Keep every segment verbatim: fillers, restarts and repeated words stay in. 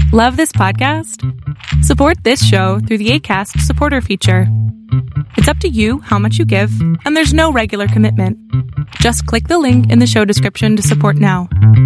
Love this podcast? Support this show through the Acast supporter feature. It's up to you how much you give, and there's no regular commitment. Just click the link in the show description to support now.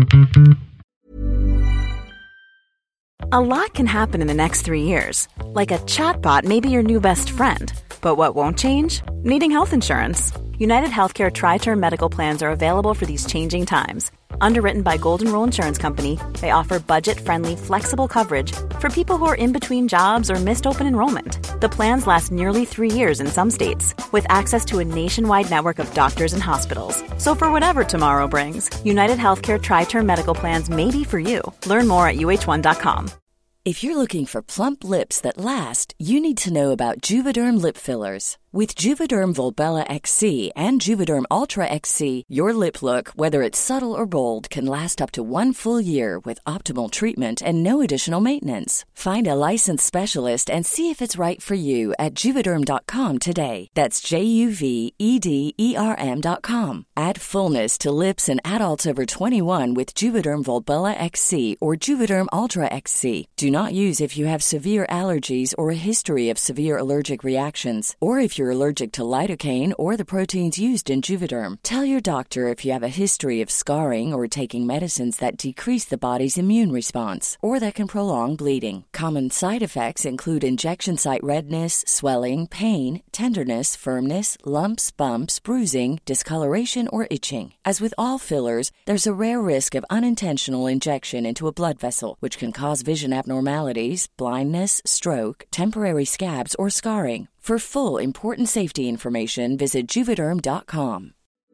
A lot can happen in the next three years. Like a chatbot may be your new best friend. But what won't change? Needing health insurance. United Healthcare Tri-Term Medical Plans are available for these changing times. Underwritten by Golden Rule Insurance Company, they offer budget-friendly, flexible coverage for people who are in between jobs or missed open enrollment. The plans last nearly three years in some states, with access to a nationwide network of doctors and hospitals. So for whatever tomorrow brings, United Healthcare Tri-Term Medical Plans may be for you. Learn more at U H one dot com. If you're looking for plump lips that last, you need to know about Juvederm lip fillers. With Juvederm Volbella X C and Juvederm Ultra X C, your lip look, whether it's subtle or bold, can last up to one full year with optimal treatment and no additional maintenance. Find a licensed specialist and see if it's right for you at Juvederm dot com today. That's J U V E D E R M dot com. Add fullness to lips in adults over twenty-one with Juvederm Volbella X C or Juvederm Ultra X C. Do not use if you have severe allergies or a history of severe allergic reactions, or if you're allergic to lidocaine or the proteins used in Juvederm. Tell your doctor if you have a history of scarring or taking medicines that decrease the body's immune response or that can prolong bleeding. Common side effects include injection site redness, swelling, pain, tenderness, firmness, lumps, bumps, bruising, discoloration, or itching. As with all fillers, there's a rare risk of unintentional injection into a blood vessel, which can cause vision abnormalities, blindness, stroke, temporary scabs, or scarring. For full, important safety information, visit Juvederm dot com.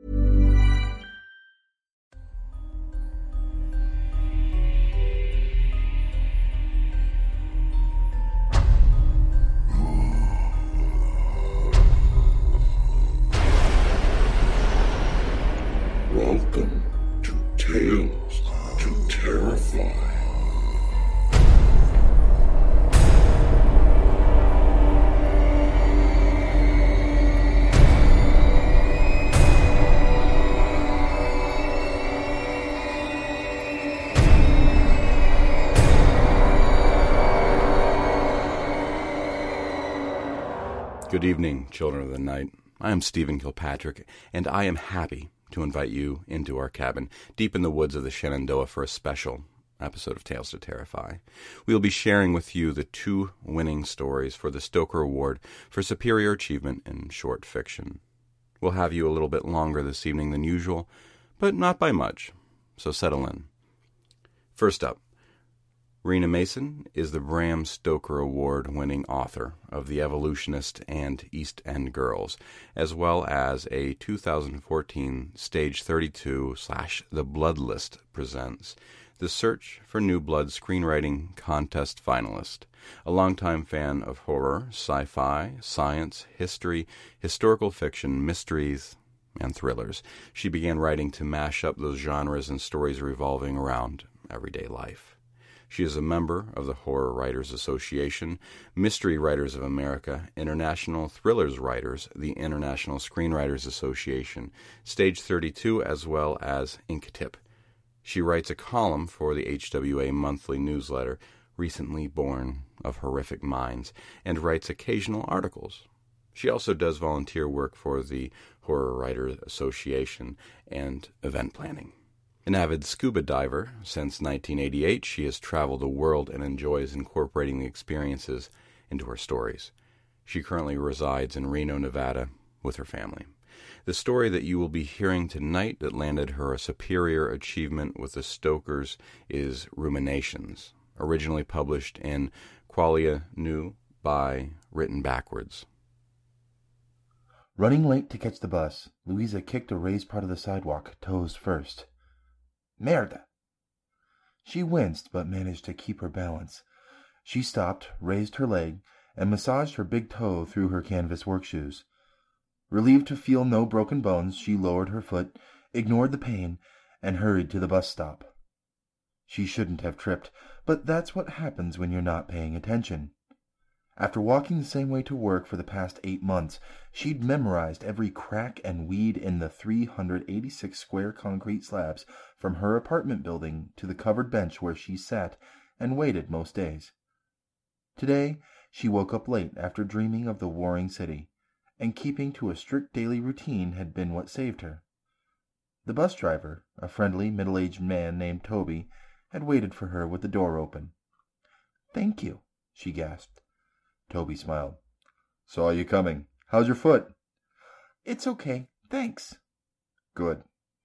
Welcome to Tales to Terrify. Good evening, children of the night. I am Stephen Kilpatrick, and I am happy to invite you into our cabin deep in the woods of the Shenandoah for a special episode of Tales to Terrify. We will be sharing with you the two winning stories for the Stoker Award for Superior Achievement in Short Fiction. We'll have you a little bit longer this evening than usual, but not by much, so settle in. First up, Rena Mason is the Bram Stoker Award-winning author of The Evolutionist and East End Girls, as well as a two thousand fourteen Stage thirty-two slash The Blood List presents The Search for New Blood Screenwriting Contest finalist. A longtime fan of horror, sci-fi, science, history, historical fiction, mysteries, and thrillers, she began writing to mash up those genres and stories revolving around everyday life. She is a member of the Horror Writers Association, Mystery Writers of America, International Thrillers Writers, the International Screenwriters Association, Stage thirty-two, as well as Inktip. She writes a column for the H W A monthly newsletter, Recently Born of Horrific Minds, and writes occasional articles. She also does volunteer work for the Horror Writers Association and event planning. An avid scuba diver, since nineteen eighty-eight, she has traveled the world and enjoys incorporating the experiences into her stories. She currently resides in Reno, Nevada, with her family. The story that you will be hearing tonight that landed her a superior achievement with the Stokers is Ruminations, originally published in Qualia Nu by Written Backwards. Running late to catch the bus, Louisa kicked a raised part of the sidewalk, toes first. Merda! She winced, but managed to keep her balance. She stopped, raised her leg, and massaged her big toe through her canvas work shoes. Relieved to feel no broken bones, she lowered her foot, ignored the pain, and hurried to the bus stop. She shouldn't have tripped, but that's what happens when you're not paying attention. After walking the same way to work for the past eight months, she'd memorized every crack and weed in the three hundred eighty-six square concrete slabs from her apartment building to the covered bench where she sat and waited most days. Today, she woke up late after dreaming of the warring city, and keeping to a strict daily routine had been what saved her. The bus driver, a friendly, middle-aged man named Toby, had waited for her with the door open. "Thank you," she gasped. Toby smiled. "Saw you coming. How's your foot?" "It's okay, thanks." "Good."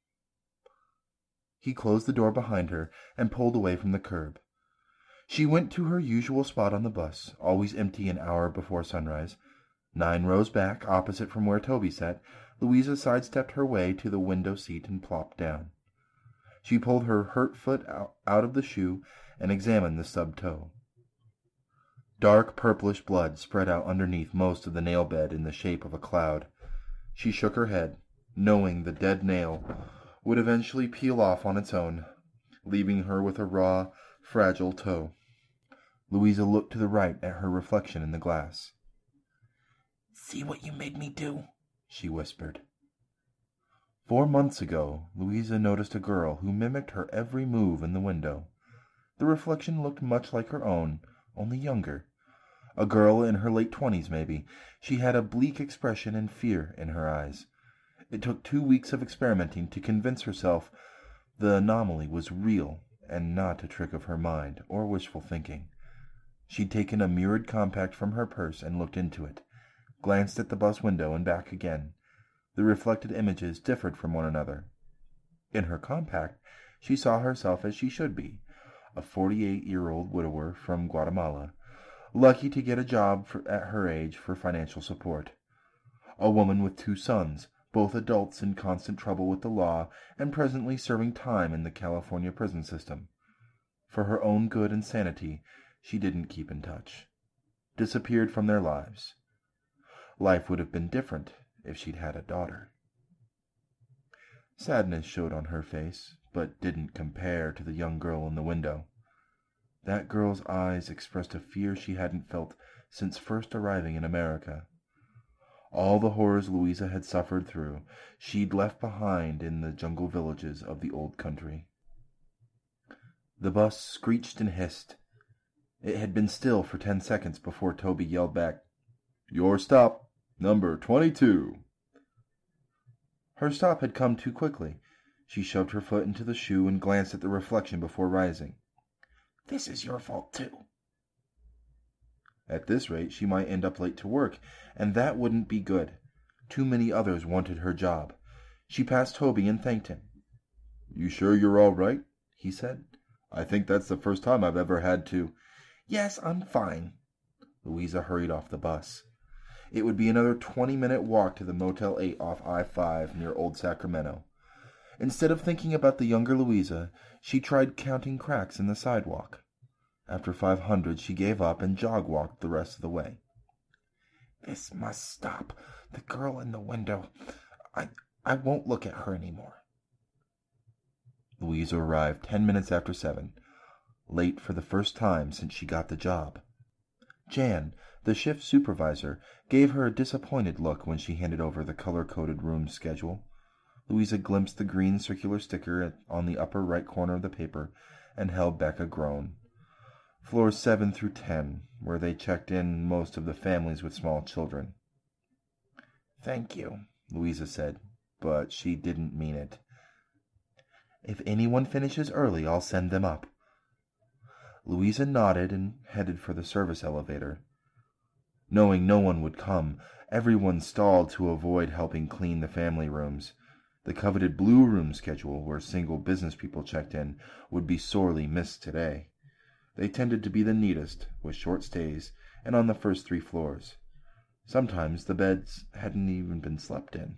He closed the door behind her and pulled away from the curb. She went to her usual spot on the bus, always empty an hour before sunrise. Nine rows back, opposite from where Toby sat, Louisa sidestepped her way to the window seat and plopped down. She pulled her hurt foot out of the shoe and examined the stubbed toe. Dark purplish blood spread out underneath most of the nail bed in the shape of a cloud. She shook her head, knowing the dead nail would eventually peel off on its own, leaving her with a raw, fragile toe. Louisa looked to the right at her reflection in the glass. "See what you made me do?" she whispered. Four months ago, Louisa noticed a girl who mimicked her every move in the window. The reflection looked much like her own, only younger. A girl in her late twenties, maybe. She had a bleak expression and fear in her eyes. It took two weeks of experimenting to convince herself the anomaly was real and not a trick of her mind or wishful thinking. She'd taken a mirrored compact from her purse and looked into it, glanced at the bus window and back again. The reflected images differed from one another. In her compact, she saw herself as she should be, a forty-eight-year-old widower from Guatemala, lucky to get a job for, at her age for financial support. A woman with two sons, both adults in constant trouble with the law and presently serving time in the California prison system. For her own good and sanity, she didn't keep in touch. Disappeared from their lives. Life would have been different if she'd had a daughter. Sadness showed on her face, but didn't compare to the young girl in the window. That girl's eyes expressed a fear she hadn't felt since first arriving in America. All the horrors Louisa had suffered through, she'd left behind in the jungle villages of the old country. The bus screeched and hissed. It had been still for ten seconds before Toby yelled back, "Your stop, number twenty-two." Her stop had come too quickly. She shoved her foot into the shoe and glanced at the reflection before rising. "This is your fault, too." At this rate, she might end up late to work, and that wouldn't be good. Too many others wanted her job. She passed Toby and thanked him. "You sure you're all right?" he said. "I think that's the first time I've ever had to—" "Yes, I'm fine." Louisa hurried off the bus. It would be another twenty-minute walk to the Motel eight off I five near Old Sacramento. Instead of thinking about the younger Louisa, she tried counting cracks in the sidewalk. After five hundred, she gave up and jog-walked the rest of the way. "This must stop. The girl in the window. I, I won't look at her anymore." Louisa arrived ten minutes after seven, late for the first time since she got the job. Jan, the shift supervisor, gave her a disappointed look when she handed over the color-coded room schedule. Louisa glimpsed the green circular sticker on the upper right corner of the paper and held back a groan. Floors seven through ten, where they checked in most of the families with small children. "Thank you," Louisa said, but she didn't mean it. "If anyone finishes early, I'll send them up." Louisa nodded and headed for the service elevator. Knowing no one would come, everyone stalled to avoid helping clean the family rooms. The coveted blue room schedule, where single business people checked in, would be sorely missed today. They tended to be the neatest, with short stays, and on the first three floors. Sometimes the beds hadn't even been slept in.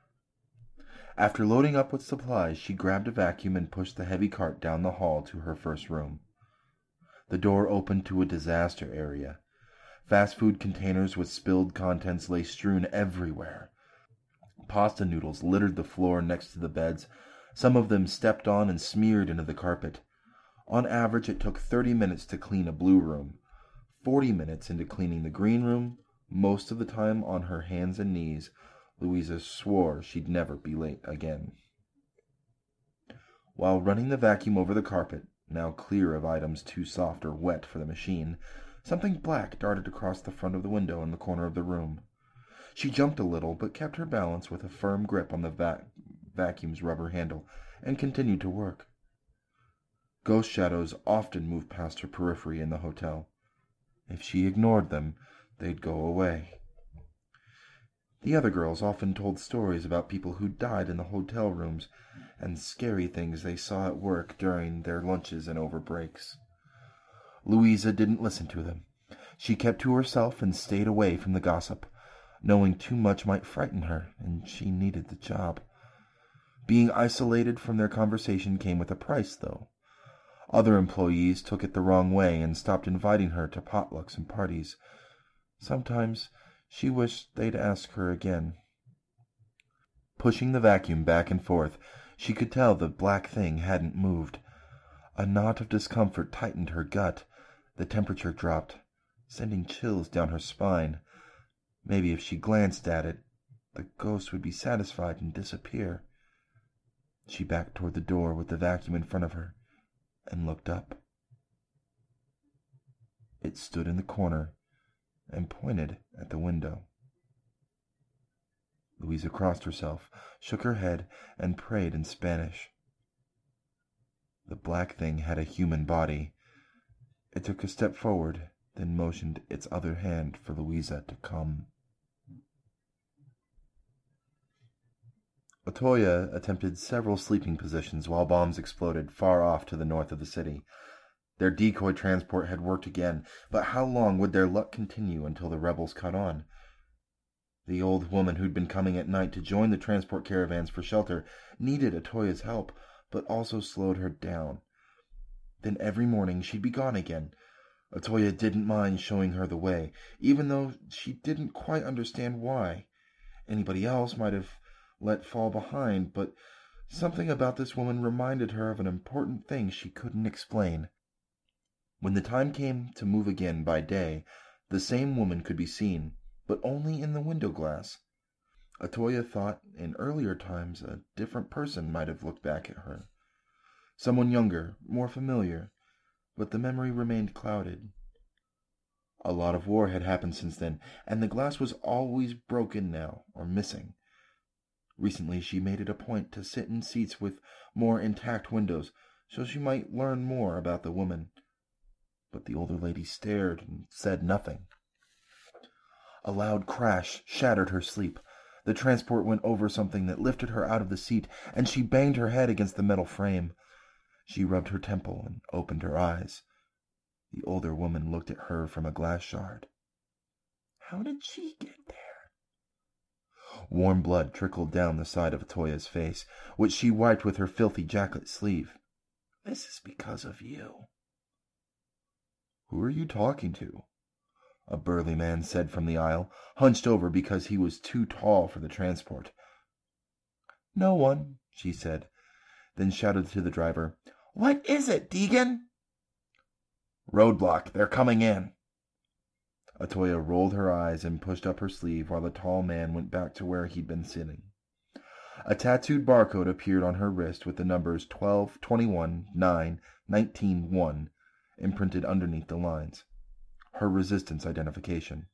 After loading up with supplies, she grabbed a vacuum and pushed the heavy cart down the hall to her first room. The door opened to a disaster area. Fast food containers with spilled contents lay strewn everywhere. Pasta noodles littered the floor next to the beds, some of them stepped on and smeared into the carpet. On average, it took thirty minutes to clean a blue room, forty minutes into cleaning the green room, most of the time on her hands and knees. Louisa swore she'd never be late again. While running the vacuum over the carpet, now clear of items too soft or wet for the machine. Something black darted across the front of the window in the corner of the room. She jumped a little, but kept her balance with a firm grip on the va- vacuum's rubber handle, and continued to work. Ghost shadows often moved past her periphery in the hotel. If she ignored them, they'd go away. The other girls often told stories about people who died in the hotel rooms and scary things they saw at work during their lunches and over breaks. Louisa didn't listen to them. She kept to herself and stayed away from the gossip, knowing too much might frighten her, and she needed the job. Being isolated from their conversation came with a price, though. Other employees took it the wrong way and stopped inviting her to potlucks and parties. Sometimes she wished they'd ask her again. Pushing the vacuum back and forth, she could tell the black thing hadn't moved. A knot of discomfort tightened her gut. The temperature dropped, sending chills down her spine. Maybe if she glanced at it, the ghost would be satisfied and disappear. She backed toward the door with the vacuum in front of her and looked up. It stood in the corner and pointed at the window. Louisa crossed herself, shook her head, and prayed in Spanish. The black thing had a human body. It took a step forward, then motioned its other hand for Louisa to come. Otoya attempted several sleeping positions while bombs exploded far off to the north of the city. Their decoy transport had worked again, but how long would their luck continue until the rebels caught on? The old woman who'd been coming at night to join the transport caravans for shelter needed Otoya's help, but also slowed her down. Then every morning she'd be gone again. Otoya didn't mind showing her the way, even though she didn't quite understand why. Anybody else might have let fall behind, but something about this woman reminded her of an important thing she couldn't explain. When the time came to move again by day, the same woman could be seen, but only in the window glass. Otoya thought in earlier times a different person might have looked back at her. Someone younger, more familiar, but the memory remained clouded. A lot of war had happened since then, and the glass was always broken now, or missing. Recently she made it a point to sit in seats with more intact windows, so she might learn more about the woman. But the older lady stared and said nothing. A loud crash shattered her sleep. The transport went over something that lifted her out of the seat, and she banged her head against the metal frame. She rubbed her temple and opened her eyes. The older woman looked at her from a glass shard. How did she get there? Warm blood trickled down the side of Otoya's face, which she wiped with her filthy jacket sleeve. This is because of you. Who are you talking to? A burly man said from the aisle, hunched over because he was too tall for the transport. No one, she said, then shouted to the driver, What is it, Deegan? Roadblock, they're coming in. Otoya rolled her eyes and pushed up her sleeve while the tall man went back to where he'd been sitting. A tattooed barcode appeared on her wrist with the numbers twelve, twenty-one, nine, nineteen, one imprinted underneath the lines. Her resistance identification.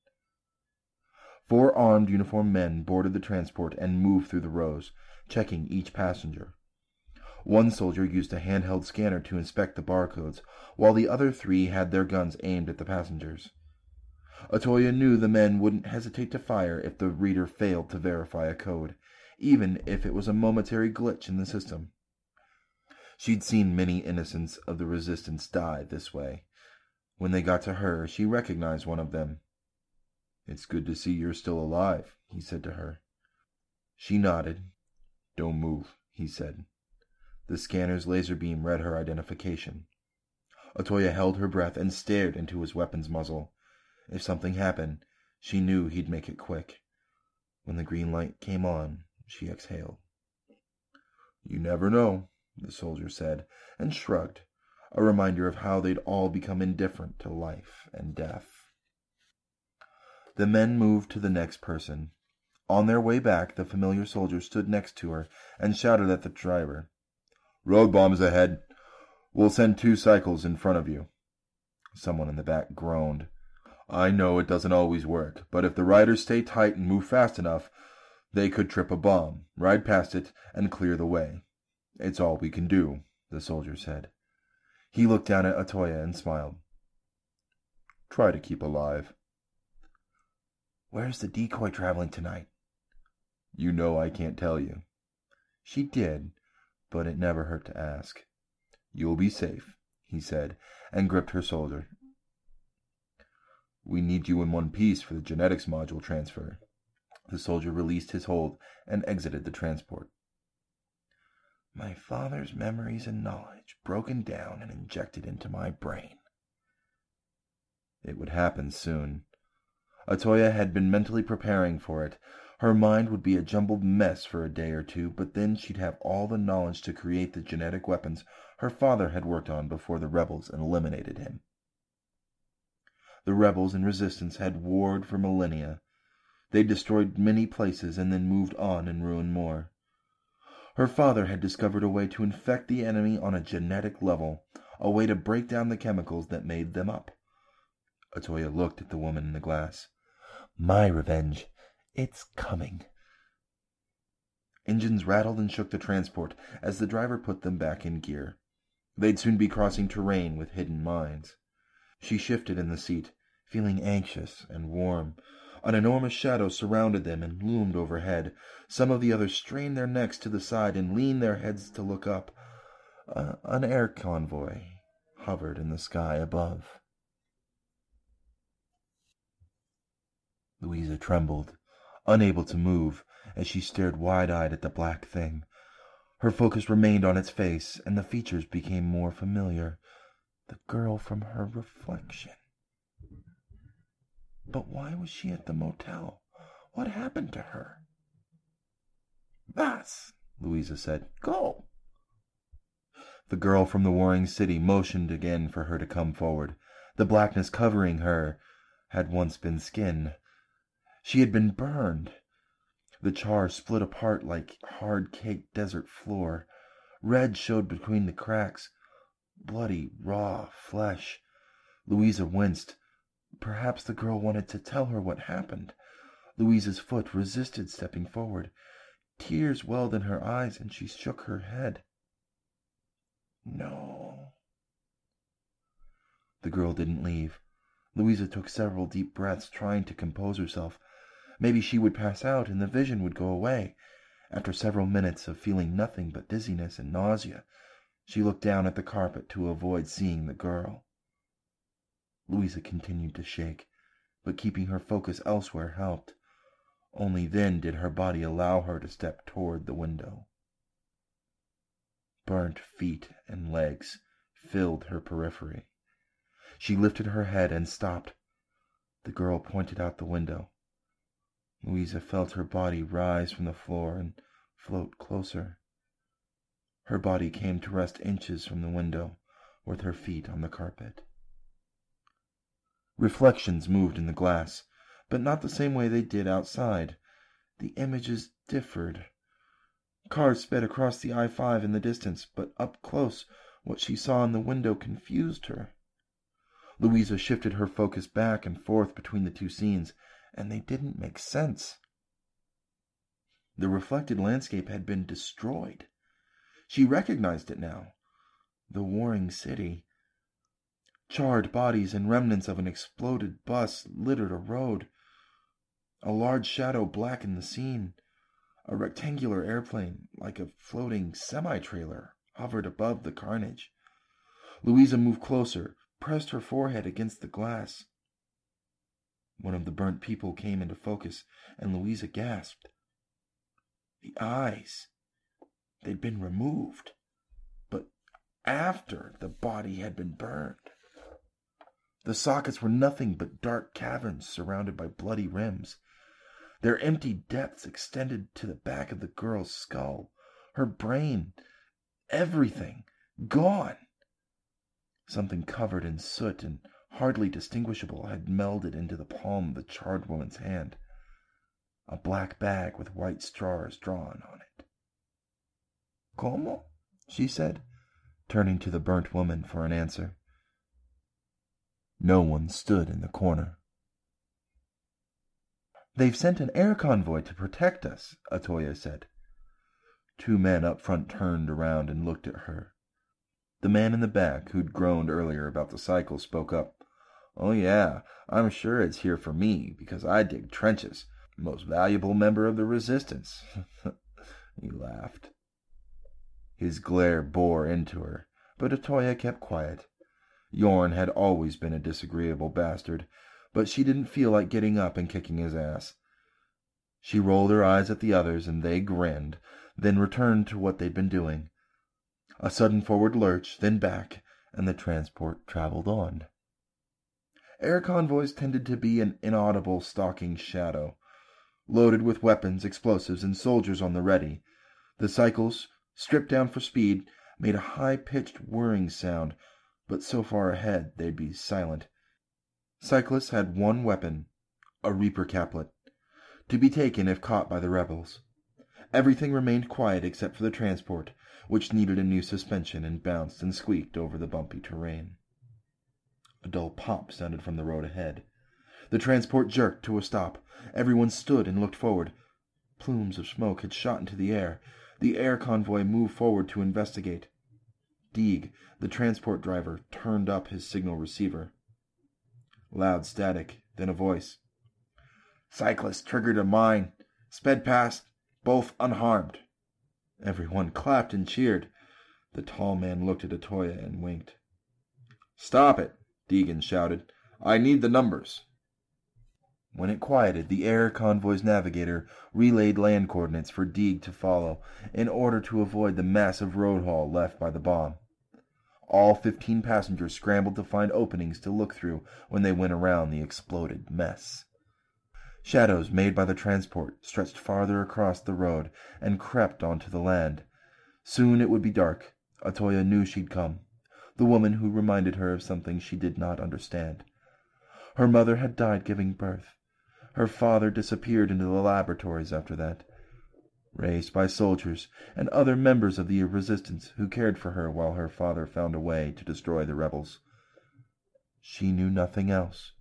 Four armed uniformed men boarded the transport and moved through the rows, checking each passenger. One soldier used a handheld scanner to inspect the barcodes, while the other three had their guns aimed at the passengers. Otoya knew the men wouldn't hesitate to fire if the reader failed to verify a code, even if it was a momentary glitch in the system. She'd seen many innocents of the resistance die this way. When they got to her, she recognized one of them. It's good to see you're still alive, he said to her. She nodded. Don't move, he said. The scanner's laser beam read her identification. Otoya held her breath and stared into his weapon's muzzle. If something happened, she knew he'd make it quick. When the green light came on, she exhaled. You never know, the soldier said, and shrugged, a reminder of how they'd all become indifferent to life and death. The men moved to the next person. On their way back, the familiar soldier stood next to her and shouted at the driver. Road bombs ahead. We'll send two cycles in front of you. Someone in the back groaned. I know it doesn't always work, but if the riders stay tight and move fast enough, they could trip a bomb, ride past it, and clear the way. It's all we can do, the soldier said. He looked down at Otoya and smiled. Try to keep alive. Where's the decoy traveling tonight? You know I can't tell you. She did, but it never hurt to ask. You'll be safe, he said, and gripped her shoulder. We need you in one piece for the genetics module transfer. The soldier released his hold and exited the transport. My father's memories and knowledge broken down and injected into my brain. It would happen soon. Otoya had been mentally preparing for it. Her mind would be a jumbled mess for a day or two, but then she'd have all the knowledge to create the genetic weapons her father had worked on before the rebels eliminated him. The rebels and resistance had warred for millennia. They destroyed many places and then moved on and ruined more. Her father had discovered a way to infect the enemy on a genetic level, a way to break down the chemicals that made them up. Otoya looked at the woman in the glass. My revenge. It's coming. Engines rattled and shook the transport as the driver put them back in gear. They'd soon be crossing terrain with hidden mines. She shifted in the seat, feeling anxious and warm. An enormous shadow surrounded them and loomed overhead. Some of the others strained their necks to the side and leaned their heads to look up. Uh, an air convoy hovered in the sky above. Louisa trembled, unable to move, as she stared wide-eyed at the black thing. Her focus remained on its face, and the features became more familiar. The girl from her reflection. But why was she at the motel? What happened to her? Vas, Louisa said. Go. The girl from the warring city motioned again for her to come forward. The blackness covering her had once been skin. She had been burned. The char split apart like hard-caked desert floor. Red showed between the cracks. Bloody, raw flesh. Louisa winced. Perhaps the girl wanted to tell her what happened. Louisa's foot resisted stepping forward. Tears welled in her eyes, and she shook her head. No. The girl didn't leave. Louisa took several deep breaths, trying to compose herself. Maybe she would pass out and the vision would go away. After several minutes of feeling nothing but dizziness and nausea, she looked down at the carpet to avoid seeing the girl. Louisa continued to shake, but keeping her focus elsewhere helped. Only then did her body allow her to step toward the window. Burnt feet and legs filled her periphery. She lifted her head and stopped. The girl pointed out the window. Louisa felt her body rise from the floor and float closer. Her body came to rest inches from the window, with her feet on the carpet. Reflections moved in the glass, but not the same way they did outside. The images differed. Cars sped across the I five in the distance, but up close what she saw in the window confused her. Louisa shifted her focus back and forth between the two scenes, and they didn't make sense. The reflected landscape had been destroyed. She recognized it now. The warring city. Charred bodies and remnants of an exploded bus littered a road. A large shadow blackened the scene. A rectangular airplane, like a floating semi-trailer, hovered above the carnage. Louisa moved closer, pressed her forehead against the glass. One of the burnt people came into focus, and Louisa gasped. The eyes. They'd been removed, but after the body had been burned. The sockets were nothing but dark caverns surrounded by bloody rims. Their empty depths extended to the back of the girl's skull. Her brain, everything, gone. Something covered in soot and hardly distinguishable had melded into the palm of the charred woman's hand. A black bag with white stars drawn on it. Como? She said. turning to the burnt woman for an answer. No one stood in the corner. "They've sent an air convoy to protect us," Otoya said. Two men up front turned around and looked at her. The man in the back, who'd groaned earlier about the cycle, spoke up. "Oh yeah, I'm sure it's here for me, because I dig trenches. Most valuable member of the Resistance." He laughed. His glare bore into her, but Otoya kept quiet. Yorn had always been a disagreeable bastard, but she didn't feel like getting up and kicking his ass. She rolled her eyes at the others, and they grinned, then returned to what they'd been doing. A sudden forward lurch, then back, and the transport traveled on. Air convoys tended to be an inaudible stalking shadow. Loaded with weapons, explosives, and soldiers on the ready, the cycles, stripped down for speed, made a high-pitched whirring sound, but so far ahead they'd be silent. Cyclists had one weapon, a Reaper caplet, to be taken if caught by the rebels. Everything remained quiet except for the transport, which needed a new suspension and bounced and squeaked over the bumpy terrain. A dull pop sounded from the road ahead. The transport jerked to a stop. Everyone stood and looked forward. Plumes of smoke had shot into the air. The air convoy moved forward to investigate. Deeg, the transport driver, turned up his signal receiver. Loud static, then a voice. "Cyclist triggered a mine. Sped past, both unharmed." Everyone clapped and cheered. The tall man looked at Otoya and winked. "Stop it," Deegan shouted. "I need the numbers." When it quieted, the air convoy's navigator relayed land coordinates for Deeg to follow in order to avoid the massive road haul left by the bomb. All fifteen passengers scrambled to find openings to look through when they went around the exploded mess. Shadows made by the transport stretched farther across the road and crept onto the land. Soon it would be dark. Otoya knew she'd come, the woman who reminded her of something she did not understand. Her mother had died giving birth. Her father disappeared into the laboratories after that, raised by soldiers and other members of the resistance who cared for her while her father found a way to destroy the rebels. She knew nothing else.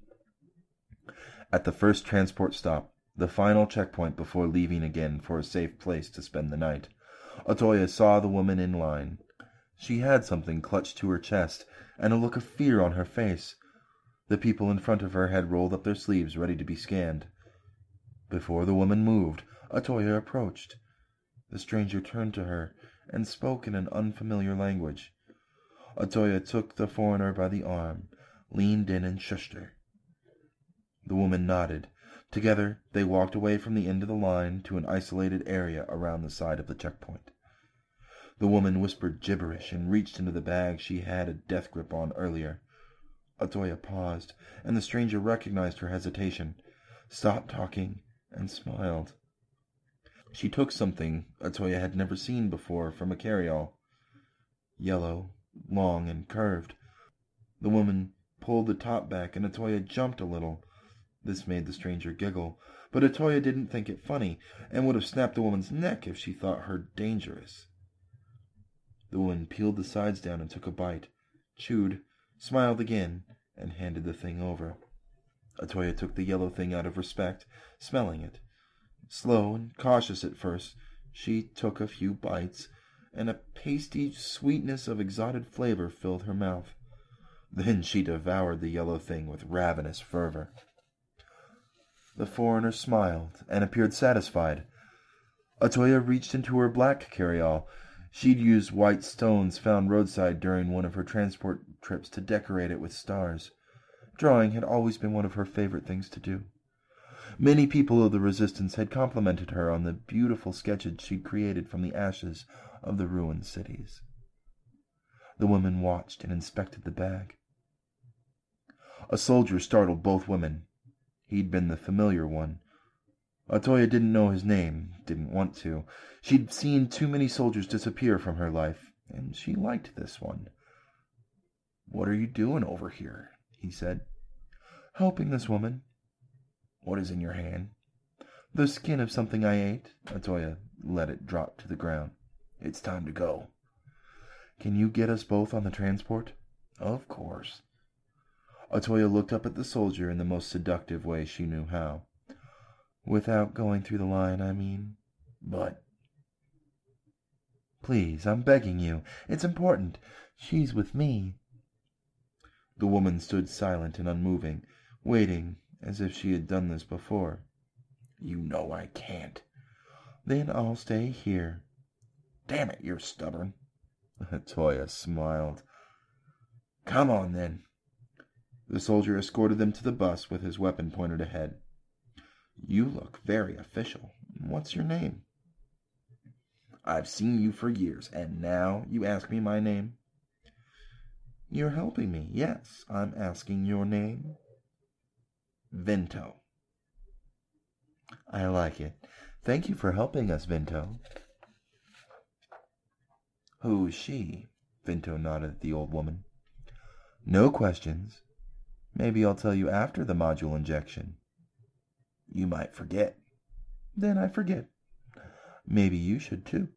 At the first transport stop, the final checkpoint before leaving again for a safe place to spend the night, Otoya saw the woman in line. She had something clutched to her chest and a look of fear on her face. The people in front of her had rolled up their sleeves ready to be scanned. Before the woman moved, Otoya approached. The stranger turned to her and spoke in an unfamiliar language. Otoya took the foreigner by the arm, leaned in and shushed her. The woman nodded. Together they walked away from the end of the line to an isolated area around the side of the checkpoint. The woman whispered gibberish and reached into the bag she had a death grip on earlier. Otoya paused, and the stranger recognized her hesitation, stopped talking, and smiled. She took something Otoya had never seen before from a carryall. Yellow, long, and curved. The woman pulled the top back, and Otoya jumped a little. This made the stranger giggle, but Otoya didn't think it funny, and would have snapped the woman's neck if she thought her dangerous. The woman peeled the sides down and took a bite, chewed, smiled again, and handed the thing over. Otoya took the yellow thing out of respect, smelling it. Slow and cautious at first, she took a few bites, and a pasty sweetness of exotic flavor filled her mouth. Then she devoured the yellow thing with ravenous fervor. The foreigner smiled and appeared satisfied. Otoya reached into her black carryall. She'd used white stones found roadside during one of her transport trips to decorate it with stars. Drawing had always been one of her favorite things to do. Many people of the Resistance had complimented her on the beautiful sketches she'd created from the ashes of the ruined cities. The woman watched and inspected the bag. A soldier startled both women. He'd been the familiar one. Otoya didn't know his name, didn't want to. She'd seen too many soldiers disappear from her life, and she liked this one. "What are you doing over here?" he said. "Helping this woman." "What is in your hand?" "The skin of something I ate." Otoya let it drop to the ground. "It's time to go." Can you get us both on the transport? Of course. Otoya looked up at the soldier in the most seductive way she knew how. Without going through the line, I mean. But... Please, I'm begging you. It's important. She's with me. The woman stood silent and unmoving, waiting as if she had done this before. You know I can't. Then I'll stay here. Damn it, you're stubborn. Otoya smiled. Come on, then. The soldier escorted them to the bus with his weapon pointed ahead. You look very official. What's your name? I've seen you for years, and now you ask me my name? You're helping me. Yes, I'm asking your name. Vento. I like it. Thank you for helping us, Vento. Who's she? Vento nodded at the old woman. No questions. Maybe I'll tell you after the module injection. You might forget. Then I forget. Maybe you should too.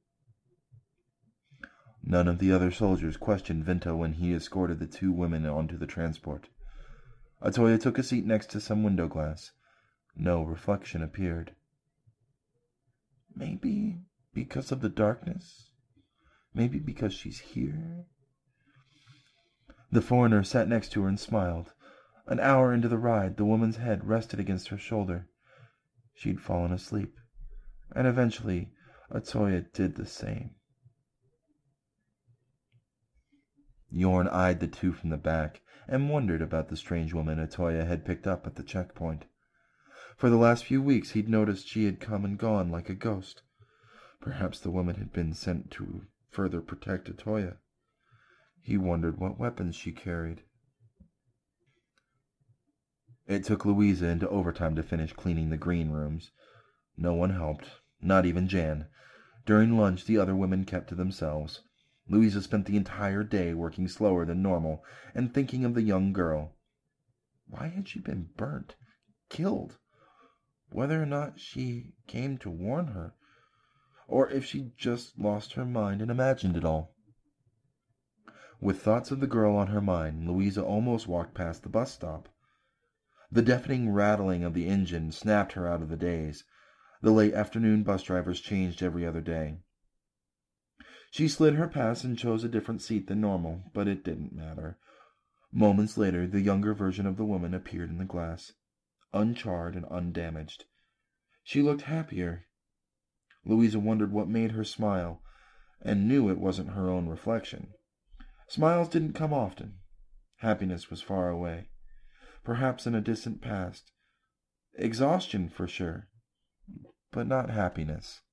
None of the other soldiers questioned Vento when he escorted the two women onto the transport. Otoya took a seat next to some window glass. No reflection appeared. Maybe because of the darkness? Maybe because she's here? The foreigner sat next to her and smiled. An hour into the ride, the woman's head rested against her shoulder. She'd fallen asleep, and eventually Otoya did the same. Yorn eyed the two from the back and wondered about the strange woman Otoya had picked up at the checkpoint. For the last few weeks he'd noticed she had come and gone like a ghost. Perhaps the woman had been sent to further protect Otoya. He wondered what weapons she carried. It took Louisa into overtime to finish cleaning the green rooms. No one helped, not even Jan. During lunch, the other women kept to themselves. Louisa spent the entire day working slower than normal and thinking of the young girl. Why had she been burnt, killed? Whether or not she came to warn her, or if she just lost her mind and imagined it all. With thoughts of the girl on her mind, Louisa almost walked past the bus stop. The deafening rattling of the engine snapped her out of the daze. The late afternoon bus drivers changed every other day. She slid her pass and chose a different seat than normal, but it didn't matter. Moments later, the younger version of the woman appeared in the glass, uncharred and undamaged. She looked happier. Louisa wondered what made her smile, and knew it wasn't her own reflection. Smiles didn't come often. Happiness was far away, perhaps in a distant past. Exhaustion, for sure, but not happiness.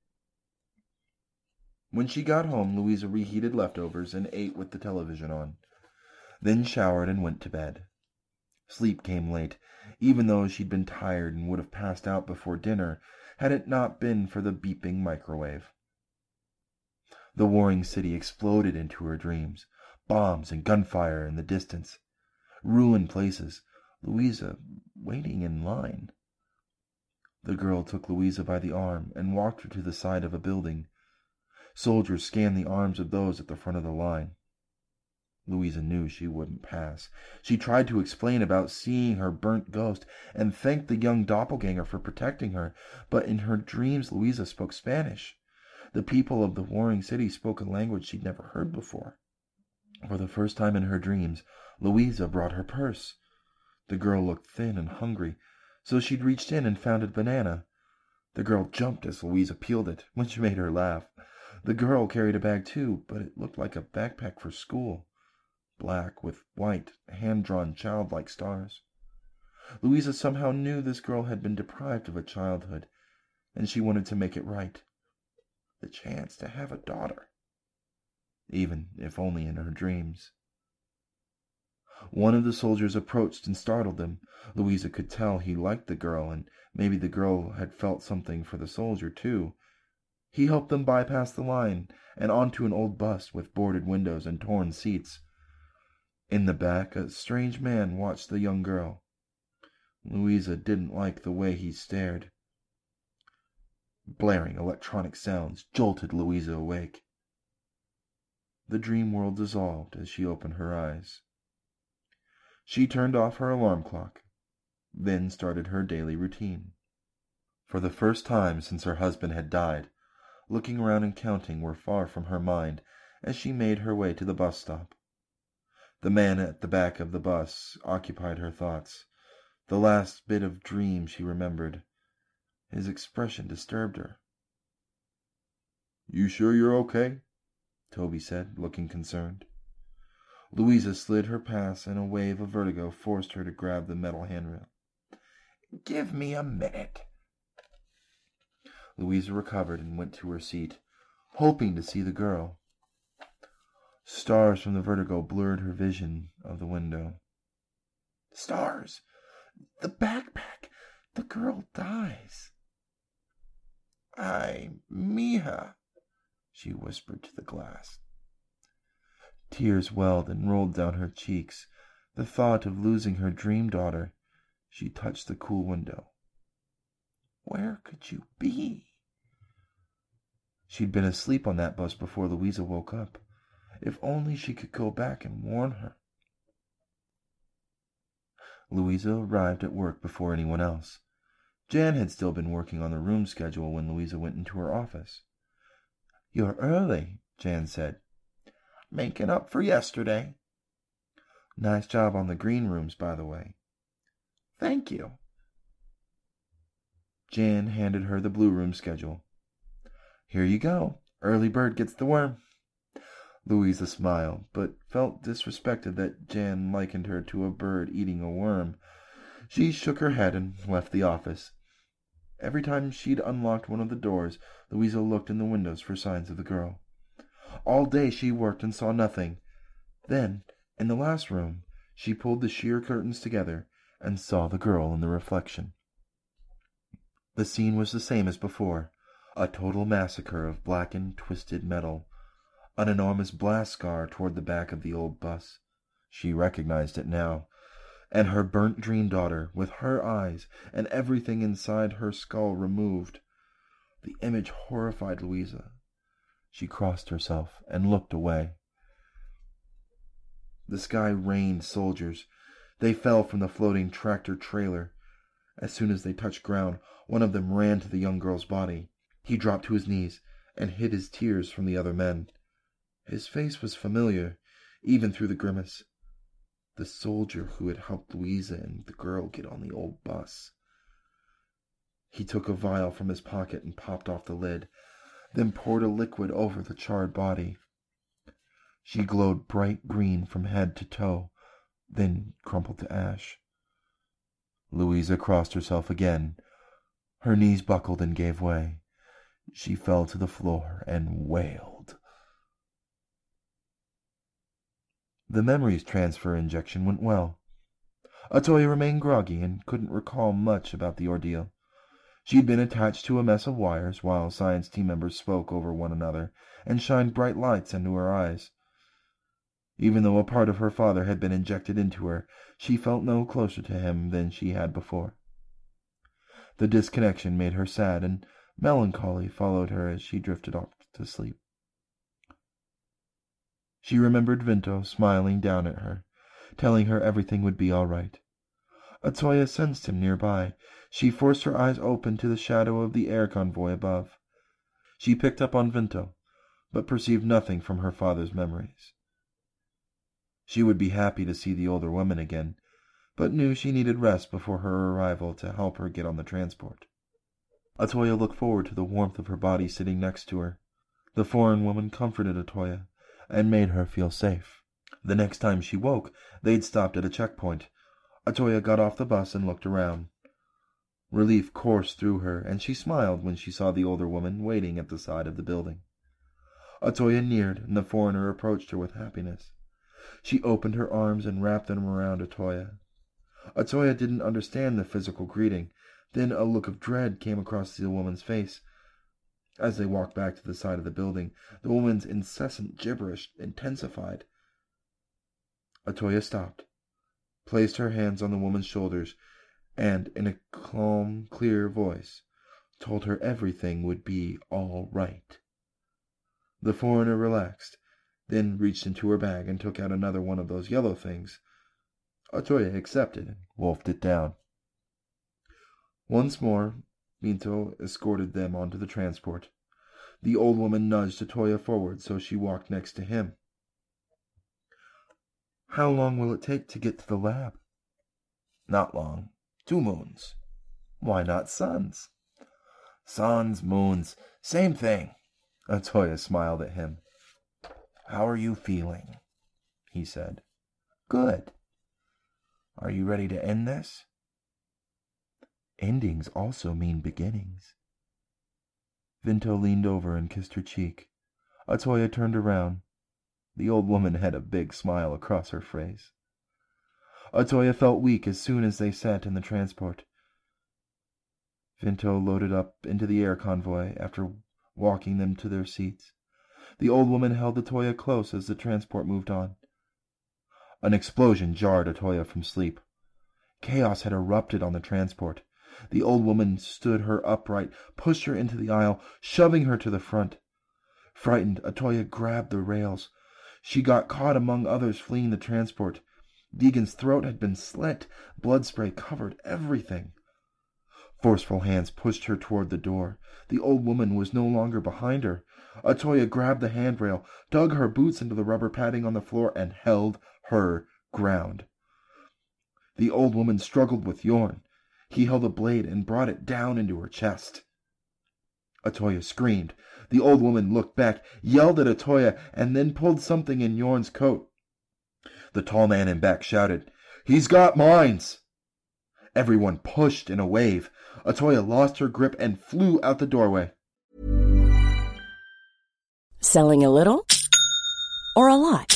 When she got home, Louisa reheated leftovers and ate with the television on, then showered and went to bed. Sleep came late, even though she'd been tired and would have passed out before dinner had it not been for the beeping microwave. The warring city exploded into her dreams, bombs and gunfire in the distance, ruined places, Louisa waiting in line. The girl took Louisa by the arm and walked her to the side of a building. Soldiers scanned the arms of those at the front of the line. Louisa knew she wouldn't pass. She tried to explain about seeing her burnt ghost and thanked the young doppelganger for protecting her, but in her dreams Louisa spoke Spanish. The people of the warring city spoke a language she'd never heard before. For the first time in her dreams, Louisa brought her purse. The girl looked thin and hungry, so she'd reached in and found a banana. The girl jumped as Louisa peeled it, which made her laugh. The girl carried a bag too, but it looked like a backpack for school, black with white, hand-drawn childlike stars. Louisa somehow knew this girl had been deprived of a childhood, and she wanted to make it right. The chance to have a daughter, even if only in her dreams. One of the soldiers approached and startled them. Louisa could tell he liked the girl, and maybe the girl had felt something for the soldier too. He helped them bypass the line and onto an old bus with boarded windows and torn seats. In the back, a strange man watched the young girl. Louisa didn't like the way he stared. Blaring electronic sounds jolted Louisa awake. the dream world dissolved as she opened her eyes. She turned off her alarm clock, then started her daily routine. For the first time since her husband had died, looking around and counting were far from her mind as she made her way to the bus stop. The man at the back of the bus occupied her thoughts, the last bit of dream she remembered. His expression disturbed her. "You sure you're okay?" Toby said, looking concerned. Louisa slid her pass and a wave of vertigo forced her to grab the metal handrail. "Give me a minute." Louisa recovered and went to her seat, hoping to see the girl. Stars from the vertigo blurred her vision of the window. "Stars! The backpack! The girl dies!" "Ay, mija," she whispered to the glass. Tears welled and rolled down her cheeks. The thought of losing her dream daughter. She touched the cool window. "Where could you be?" She'd been asleep on that bus before Louisa woke up. If only she could go back and warn her. Louisa arrived at work before anyone else. Jan had still been working on the room schedule when Louisa went into her office. "You're early," Jan said. "Making up for yesterday." "Nice job on the green rooms, by the way." "Thank you." Jan handed her the blue room schedule. "Here you go. Early bird gets the worm." Louisa smiled, but felt disrespected that Jan likened her to a bird eating a worm. She shook her head and left the office. Every time she'd unlocked one of the doors, Louisa looked in the windows for signs of the girl. All day she worked and saw nothing. Then, in the last room, she pulled the sheer curtains together and saw the girl in the reflection. The scene was the same as before, a total massacre of blackened, twisted metal, an enormous blast scar toward the back of the old bus. She recognized it now, and her burnt dream daughter, with her eyes and everything inside her skull removed. The image horrified Louisa. She crossed herself and looked away. The sky rained soldiers. They fell from the floating tractor-trailer. As soon as they touched ground, one of them ran to the young girl's body. He dropped to his knees and hid his tears from the other men. His face was familiar, even through the grimace. The soldier who had helped Louisa and the girl get on the old bus. He took a vial from his pocket and popped off the lid, then poured a liquid over the charred body. She glowed bright green from head to toe, then crumpled to ash. Louisa crossed herself again. Her knees buckled and gave way. She fell to the floor and wailed. The memories transfer injection went well. Otoya remained groggy and couldn't recall much about the ordeal. She'd been attached to a mess of wires while science team members spoke over one another and shined bright lights into her eyes. Even though a part of her father had been injected into her, she felt no closer to him than she had before. The disconnection made her sad, and melancholy followed her as she drifted off to sleep. She remembered Vinto smiling down at her, telling her everything would be all right. Otoya sensed him nearby. She forced her eyes open to the shadow of the air convoy above. She picked up on Vinto, but perceived nothing from her father's memories. She would be happy to see the older woman again, but knew she needed rest before her arrival to help her get on the transport. Otoya looked forward to the warmth of her body sitting next to her. The foreign woman comforted Otoya and made her feel safe. The next time she woke, they'd stopped at a checkpoint. Otoya got off the bus and looked around. Relief coursed through her, and she smiled when she saw the older woman waiting at the side of the building. Otoya neared, and the foreigner approached her with happiness. She opened her arms and wrapped them around Otoya. Otoya didn't understand the physical greeting. Then a look of dread came across the woman's face. As they walked back to the side of the building, the woman's incessant gibberish intensified. Otoya stopped, placed her hands on the woman's shoulders, and in a calm, clear voice, told her everything would be all right. The foreigner relaxed. then reached into her bag and took out another one of those yellow things. Otoya accepted and wolfed it down. Once more, Minto escorted them onto the transport. The old woman nudged Otoya forward so she walked next to him. "How long will it take to get to the lab?" "Not long. Two moons." "Why not suns?" "Suns, moons, same thing." Otoya smiled at him. "How are you feeling?" he said. "Good." "Are you ready to end this?" "Endings also mean beginnings." Vinto leaned over and kissed her cheek. Otoya turned around. The old woman had a big smile across her face. Otoya felt weak as soon as they sat in the transport. Vinto loaded up into the air convoy after walking them to their seats. The old woman held Otoya close as the transport moved on. An explosion jarred Otoya from sleep. Chaos had erupted on the transport. The old woman stood her upright, pushed her into the aisle, shoving her to the front. Frightened, Otoya grabbed the rails. She got caught among others fleeing the transport. Deegan's throat had been slit. Blood spray covered everything. Forceful hands pushed her toward the door. The old woman was no longer behind her. Otoya grabbed the handrail, dug her boots into the rubber padding on the floor, and held her ground. The old woman struggled with Yorn. He held a blade and brought it down into her chest. Otoya screamed. The old woman looked back, yelled at Otoya, and then pulled something in Yorn's coat. The tall man in back shouted, "He's got mines!" Everyone pushed in a wave. Otoya lost her grip and flew out the doorway. Selling a little or a lot?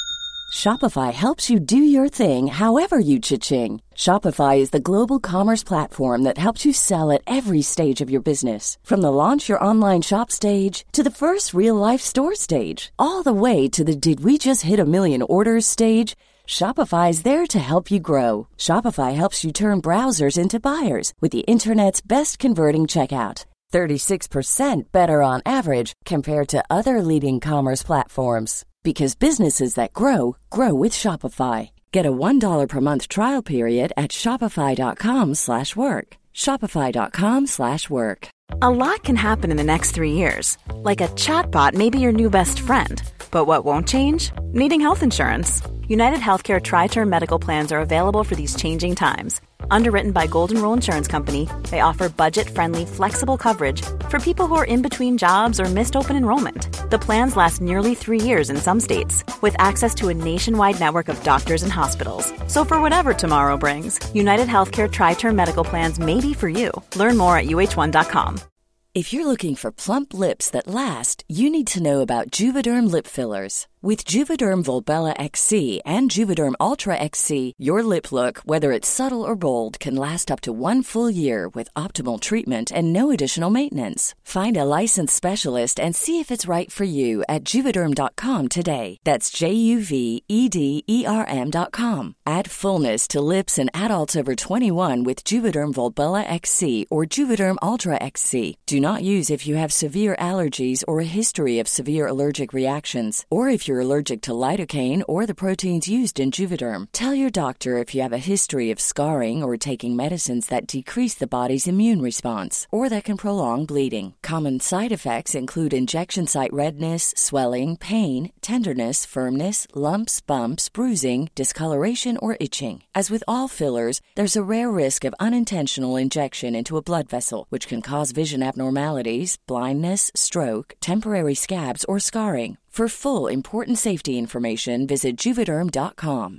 Shopify helps you do your thing however you cha-ching. Shopify is the global commerce platform that helps you sell at every stage of your business. From the launch your online shop stage to the first real-life store stage, all the way to the did we just hit a million orders stage. Shopify is there to help you grow. Shopify helps you turn browsers into buyers with the internet's best converting checkout. thirty-six percent better on average compared to other leading commerce platforms. Because businesses that grow, grow with Shopify. Get a one dollar per month trial period at shopify.com slash work. Shopify.com slash work. A lot can happen in the next three years. Like a chatbot may be your new best friend. But what won't change? Needing health insurance. United Healthcare Tri-Term Medical Plans are available for these changing times. Underwritten by Golden Rule Insurance Company, they offer budget-friendly, flexible coverage for people who are in between jobs or missed open enrollment. The plans last nearly three years in some states, with access to a nationwide network of doctors and hospitals. So for whatever tomorrow brings, United Healthcare Tri-Term Medical Plans may be for you. Learn more at U H one dot com. If you're looking for plump lips that last, you need to know about Juvederm lip fillers. With Juvederm Volbella X C and Juvederm Ultra X C, your lip look, whether it's subtle or bold, can last up to one full year with optimal treatment and no additional maintenance. Find a licensed specialist and see if it's right for you at Juvederm dot com today. That's J U V E D E R M dot com. Add fullness to lips in adults over twenty-one with Juvederm Volbella X C or Juvederm Ultra X C. Do not use if you have severe allergies or a history of severe allergic reactions, or if you're allergic to lidocaine or the proteins used in Juvederm. Tell your doctor if you have a history of scarring or taking medicines that decrease the body's immune response or that can prolong bleeding. Common side effects include injection site redness, swelling, pain, tenderness, firmness, lumps, bumps, bruising, discoloration, or itching. As with all fillers, there's a rare risk of unintentional injection into a blood vessel, which can cause vision abnormalities, blindness, stroke, temporary scabs, or scarring. For full, important safety information, visit Juvederm dot com.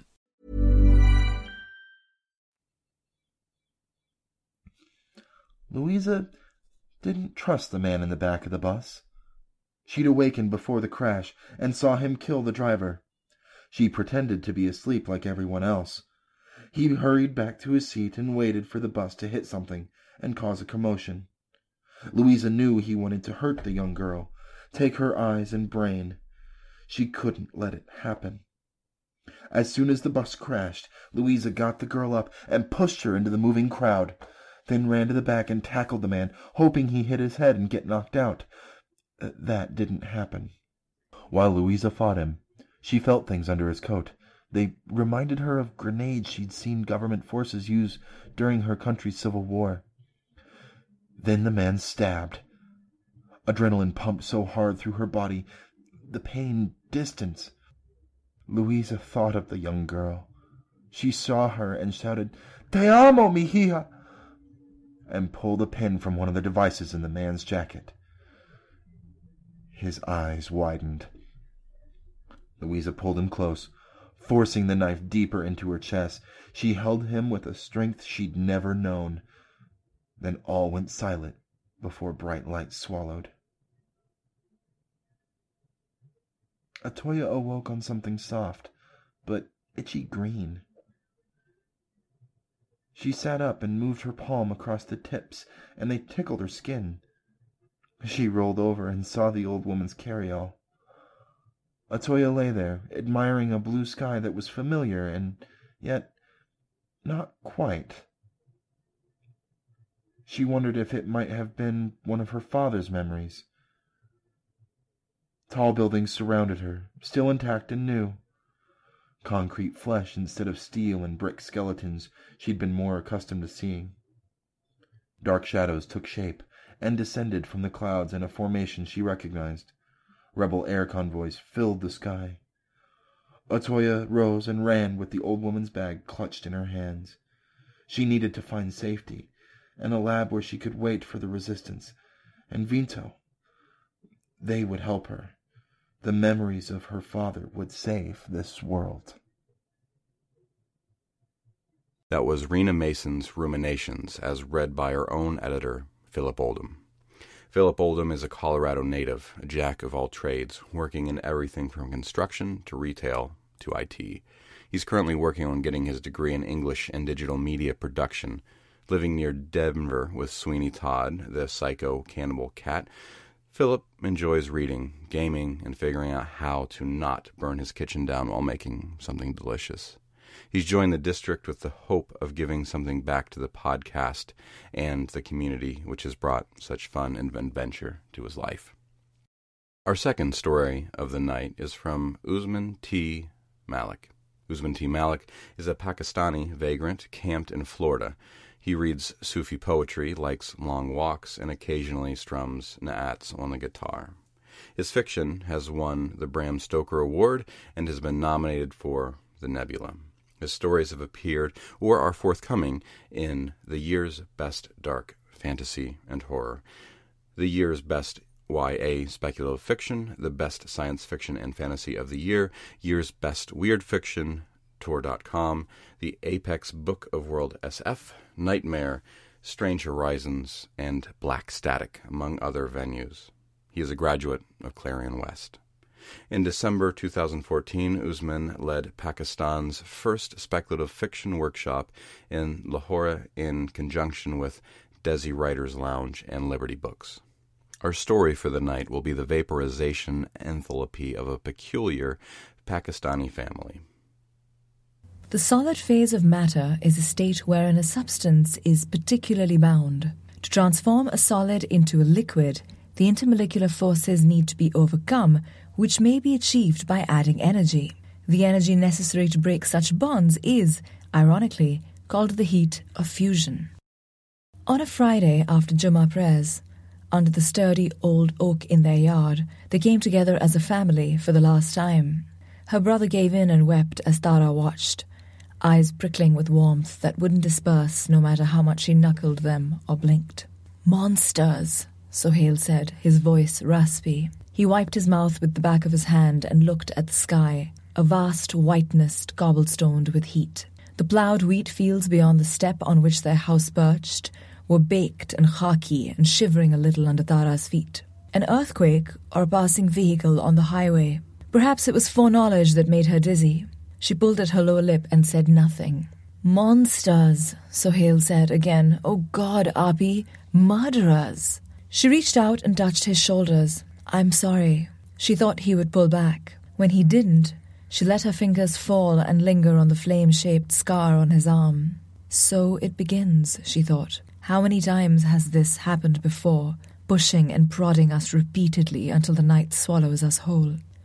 Louisa didn't trust the man in the back of the bus. She'd awakened before the crash and saw him kill the driver. She pretended to be asleep like everyone else. He hurried back to his seat and waited for the bus to hit something and cause a commotion. Louisa knew he wanted to hurt the young girl, take her eyes and brain. She couldn't let it happen. As soon as the bus crashed, Louisa got the girl up and pushed her into the moving crowd, then ran to the back and tackled the man, hoping he hit his head and get knocked out. That didn't happen. While Louisa fought him, She felt things under his coat. They reminded her of grenades she'd seen government forces use during her country's civil war. Then the man stabbed. Adrenaline pumped so hard through her body, the pain distant. Louisa thought of the young girl. She saw her and shouted, "Te amo, mi hija!" and pulled a pin from one of the devices in the man's jacket. His eyes widened. Louisa pulled him close, forcing the knife deeper into her chest. She held him with a strength she'd never known. Then all went silent before bright light swallowed. Atoya awoke on something soft, but itchy green. She sat up and moved her palm across the tips, and they tickled her skin. She rolled over and saw the old woman's carryall. Atoya lay there, admiring a blue sky that was familiar and yet not quite. She wondered if it might have been one of her father's memories. Tall buildings surrounded her, still intact and new. Concrete flesh instead of steel and brick skeletons she'd been more accustomed to seeing. Dark shadows took shape and descended from the clouds in a formation she recognized. Rebel air convoys filled the sky. Atoya rose and ran with the old woman's bag clutched in her hands. She needed to find safety, and a lab where she could wait for the resistance, and Vinto. They would help her. The memories of her father would save this world. That was Rena Mason's Ruminations, as read by our own editor, Philip Oldham. Philip Oldham is a Colorado native, a jack of all trades, working in everything from construction to retail to I T. He's currently working on getting his degree in English and digital media production, living near Denver with Sweeney Todd, the psycho cannibal cat. Philip enjoys reading, gaming, and figuring out how to not burn his kitchen down while making something delicious. He's joined the district with the hope of giving something back to the podcast and the community, which has brought such fun and adventure to his life. Our second story of the night is from Usman T. Malik. Usman T. Malik is a Pakistani vagrant camped in Florida. He reads Sufi poetry, likes long walks, and occasionally strums naats on the guitar. His fiction has won the Bram Stoker Award and has been nominated for the Nebula. His stories have appeared or are forthcoming in the year's Best Dark Fantasy and Horror, the year's Best Y A Speculative Fiction, the Best Science Fiction and Fantasy of the Year, year's Best Weird Fiction, Tor dot com, the Apex Book of World S F, Nightmare, Strange Horizons, and Black Static, among other venues. He is a graduate of Clarion West. In December two thousand fourteen, Usman led Pakistan's first speculative fiction workshop in Lahore in conjunction with Desi Writers Lounge and Liberty Books. Our story for the night will be the vaporization enthalpy of a peculiar Pakistani family. The solid phase of matter is a state wherein a substance is particularly bound. To transform a solid into a liquid, the intermolecular forces need to be overcome, which may be achieved by adding energy. The energy necessary to break such bonds is, ironically, called the heat of fusion. On a Friday after Jummah prayers, under the sturdy old oak in their yard, they came together as a family for the last time. Her brother gave in and wept as Tara watched, eyes prickling with warmth that wouldn't disperse no matter how much she knuckled them or blinked. "Monsters," Sohail said, his voice raspy. He wiped his mouth with the back of his hand and looked at the sky, a vast whiteness cobblestoned with heat. The ploughed wheat fields beyond the step on which their house perched were baked and khaki and shivering a little under Tara's feet. An earthquake or a passing vehicle on the highway. Perhaps it was foreknowledge that made her dizzy. She pulled at her lower lip and said nothing. "Monsters," Sohail said again. "Oh God, Abi, murderers." She reached out and touched his shoulders. "I'm sorry." She thought he would pull back. When he didn't, she let her fingers fall and linger on the flame-shaped scar on his arm. So it begins, she thought. How many times has this happened before, pushing and prodding us repeatedly until the night swallows us whole?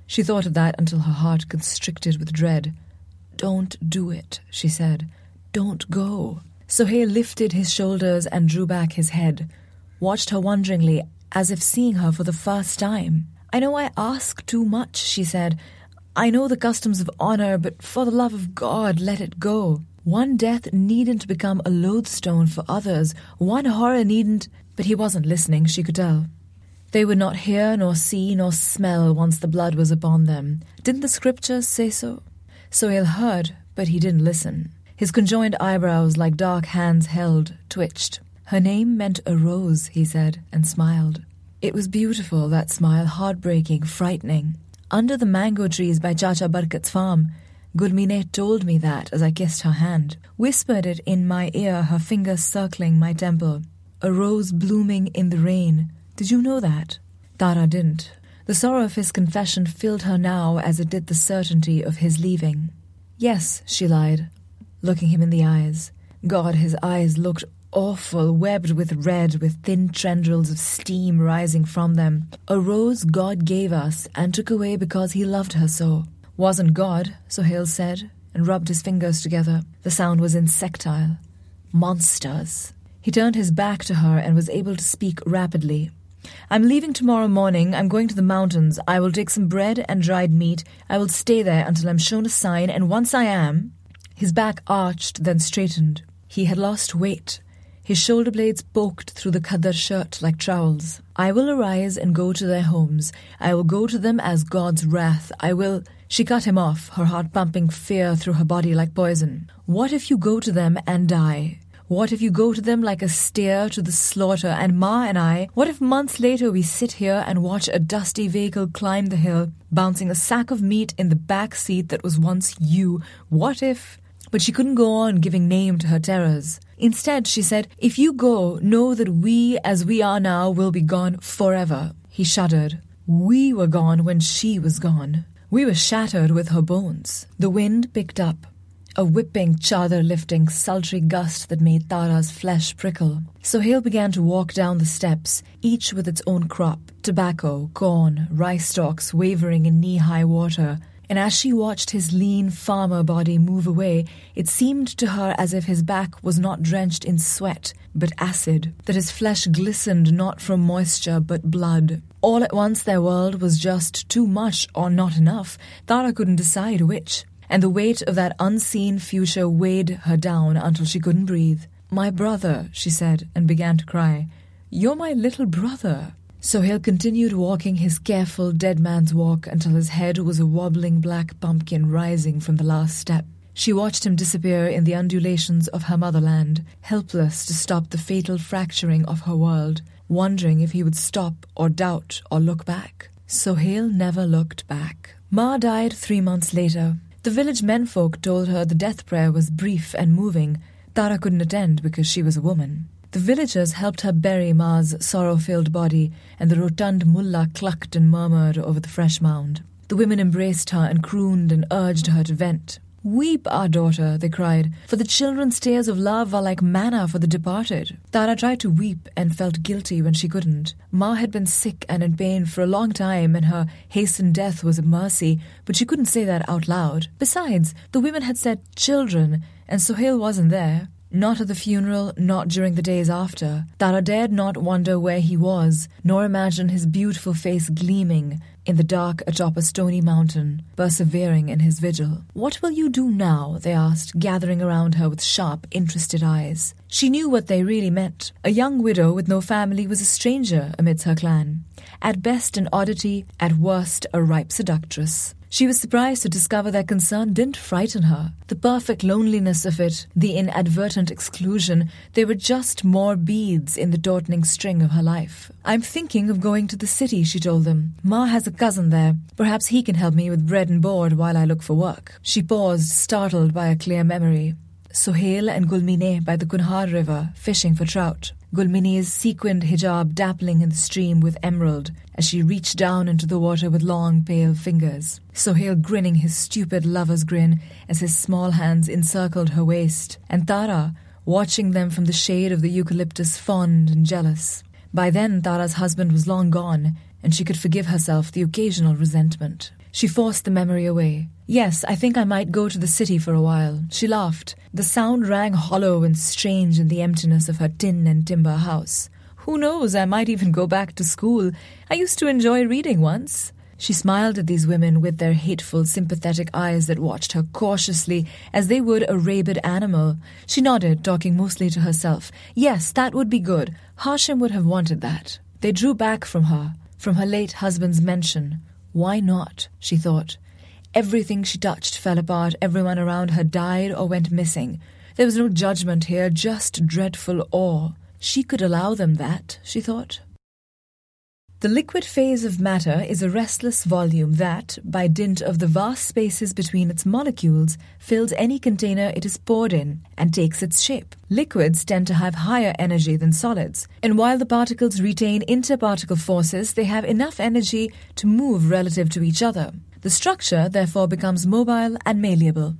She thought of that until her heart constricted with dread. "Don't do it," she said. "Don't go." Sohail lifted his shoulders and drew back his head, watched her wonderingly, as if seeing her for the first time. "I know I ask too much," she said. "I know the customs of honour, but for the love of God, let it go. One death needn't become a lodestone for others. One horror needn't—" But he wasn't listening, she could tell. They would not hear, nor see, nor smell once the blood was upon them. Didn't the scriptures say so? Sohail heard, but he didn't listen. His conjoined eyebrows, like dark hands held, twitched. "Her name meant a rose," he said, and smiled. It was beautiful, that smile, heartbreaking, frightening. "Under the mango trees by Chacha Barkat's farm, Gulmine told me that as I kissed her hand, whispered it in my ear, her fingers circling my temple. A rose blooming in the rain. Did you know that?" Tara didn't. The sorrow of his confession filled her now as it did the certainty of his leaving. "Yes," she lied, looking him in the eyes. God, his eyes looked awful, webbed with red, with thin tendrils of steam rising from them. "A rose God gave us and took away because he loved her so." "Wasn't God," Sohail said, and rubbed his fingers together. The sound was insectile. "Monsters." He turned his back to her and was able to speak rapidly. "I'm leaving tomorrow morning. I'm going to the mountains. I will take some bread and dried meat. I will stay there until I'm shown a sign, and once I am—" His back arched, then straightened. He had lost weight. His shoulder blades poked through the khadar shirt like trowels. "I will arise and go to their homes. I will go to them as God's wrath. I will—" She cut him off, her heart pumping fear through her body like poison. "What if you go to them and die? What if you go to them like a steer to the slaughter, and Ma and I, what if months later we sit here and watch a dusty vehicle climb the hill, bouncing a sack of meat in the back seat that was once you? What if—" But she couldn't go on giving name to her terrors. Instead, she said, "If you go, know that we, as we are now, will be gone forever." He shuddered. We were gone when she was gone. We were shattered with her bones. The wind picked up. A whipping, chadar-lifting, sultry gust that made Tara's flesh prickle. Sohail began to walk down the steps, each with its own crop, tobacco, corn, rice stalks wavering in knee-high water. And as she watched his lean farmer body move away, it seemed to her as if his back was not drenched in sweat, but acid, that his flesh glistened not from moisture, but blood. All at once their world was just too much or not enough. Tara couldn't decide which. And the weight of that unseen future weighed her down until she couldn't breathe. "My brother," she said, and began to cry. "You're my little brother." Sohail continued walking his careful dead man's walk until his head was a wobbling black pumpkin rising from the last step. She watched him disappear in the undulations of her motherland, helpless to stop the fatal fracturing of her world, wondering if he would stop or doubt or look back. Sohail never looked back. Ma died three months later. The village menfolk told her the death prayer was brief and moving. Tara couldn't attend because she was a woman. The villagers helped her bury Ma's sorrow-filled body, and the rotund mullah clucked and murmured over the fresh mound. The women embraced her and crooned and urged her to vent. "Weep, our daughter," they cried, "for the children's tears of love are like manna for the departed." Tara tried to weep and felt guilty when she couldn't. Ma had been sick and in pain for a long time, and her hastened death was a mercy, but she couldn't say that out loud. Besides, the women had said children, and Sohail wasn't there. Not at the funeral, not during the days after. Tara dared not wonder where he was, nor imagine his beautiful face gleaming in the dark atop a stony mountain, persevering in his vigil. "What will you do now?" they asked, gathering around her with sharp, interested eyes. She knew what they really meant. A young widow with no family was a stranger amidst her clan. At best an oddity, at worst a ripe seductress. She was surprised to discover their concern didn't frighten her. The perfect loneliness of it, the inadvertent exclusion, they were just more beads in the tautening string of her life. "I'm thinking of going to the city," she told them. "Ma has a cousin there. Perhaps he can help me with bread and board while I look for work." She paused, startled by a clear memory. Sohail and Gulmine by the Kunhar River, fishing for trout. Gulmine's sequined hijab dappling in the stream with emerald as she reached down into the water with long, pale fingers. Sohail grinning his stupid lover's grin as his small hands encircled her waist, and Tara watching them from the shade of the eucalyptus, fond and jealous. By then Tara's husband was long gone, and she could forgive herself the occasional resentment. She forced the memory away. Yes, I think I might go to the city for a while. She laughed. The sound rang hollow and strange in the emptiness of her tin and timber house. Who knows, I might even go back to school. I used to enjoy reading once. She smiled at these women with their hateful, sympathetic eyes that watched her cautiously as they would a rabid animal. She nodded, talking mostly to herself. Yes, that would be good. Hashim would have wanted that. They drew back from her, from her late husband's mention. Why not? She thought. Everything she touched fell apart. Everyone around her died or went missing. There was no judgment here, just dreadful awe. She could allow them that, she thought. The liquid phase of matter is a restless volume that, by dint of the vast spaces between its molecules, fills any container it is poured in and takes its shape. Liquids tend to have higher energy than solids, and while the particles retain interparticle forces, they have enough energy to move relative to each other. The structure, therefore, becomes mobile and malleable.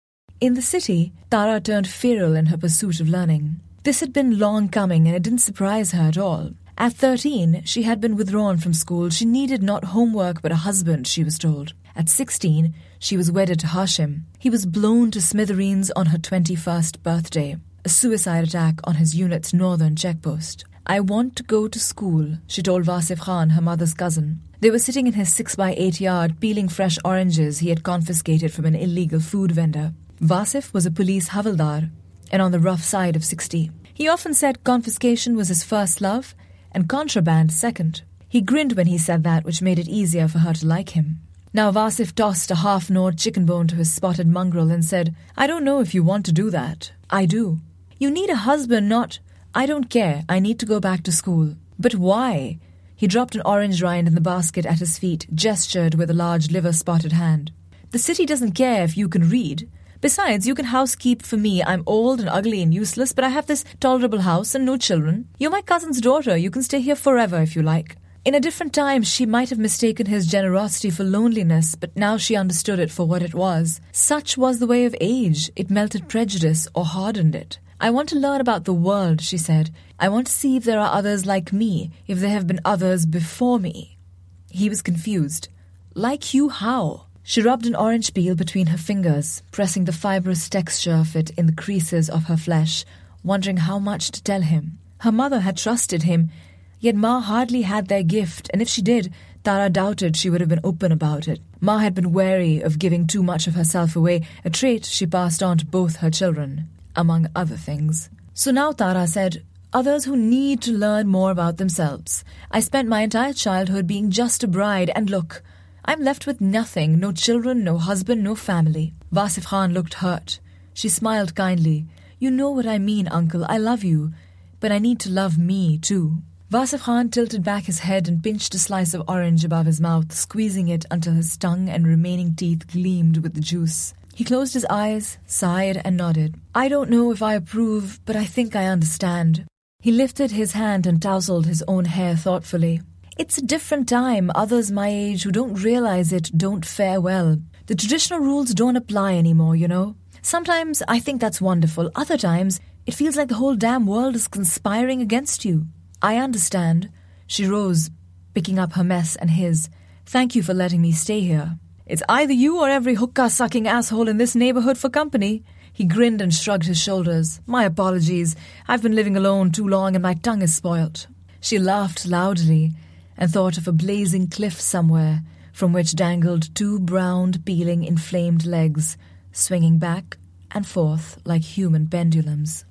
In the city, Tara turned feral in her pursuit of learning. This had been long coming, and it didn't surprise her at all. At thirteen, she had been withdrawn from school. She needed not homework but a husband, she was told. At sixteen, she was wedded to Hashim. He was blown to smithereens on her twenty-first birthday, a suicide attack on his unit's northern checkpost. I want to go to school, she told Vasif Khan, her mother's cousin. They were sitting in his six by eight yard, peeling fresh oranges he had confiscated from an illegal food vendor. Vasif was a police havildar, and on the rough side of sixty. He often said confiscation was his first love, and contraband second. He grinned when he said that, which made it easier for her to like him. Now Vasif tossed a half-gnawed chicken bone to his spotted mongrel and said, I don't know if you want to do that. I do. You need a husband, not... I don't care. I need to go back to school. But why? He dropped an orange rind in the basket at his feet, gestured with a large liver-spotted hand. The city doesn't care if you can read. Besides, you can housekeep for me. I'm old and ugly and useless, but I have this tolerable house and no children. You're my cousin's daughter. You can stay here forever if you like. In a different time, she might have mistaken his generosity for loneliness, but now she understood it for what it was. Such was the way of age. It melted prejudice or hardened it. I want to learn about the world, she said. I want to see if there are others like me, if there have been others before me. He was confused. Like you how? She rubbed an orange peel between her fingers, pressing the fibrous texture of it in the creases of her flesh, wondering how much to tell him. Her mother had trusted him, yet Ma hardly had their gift, and if she did, Tara doubted she would have been open about it. Ma had been wary of giving too much of herself away, a trait she passed on to both her children, among other things. So now Tara said, others who need to learn more about themselves. I spent my entire childhood being just a bride, and look, I'm left with nothing, no children, no husband, no family. Vasif Khan looked hurt. She smiled kindly. You know what I mean, uncle. I love you. But I need to love me, too. Vasif Khan tilted back his head and pinched a slice of orange above his mouth, squeezing it until his tongue and remaining teeth gleamed with the juice. He closed his eyes, sighed, and nodded. I don't know if I approve, but I think I understand. He lifted his hand and tousled his own hair thoughtfully. It's a different time. Others my age who don't realize it don't fare well. The traditional rules don't apply anymore, you know. Sometimes I think that's wonderful. Other times, it feels like the whole damn world is conspiring against you. I understand. She rose, picking up her mess and his. Thank you for letting me stay here. It's either you or every hookah-sucking asshole in this neighborhood for company. He grinned and shrugged his shoulders. My apologies. I've been living alone too long and my tongue is spoilt. She laughed loudly and thought of a blazing cliff somewhere from which dangled two browned, peeling, inflamed legs, swinging back and forth like human pendulums.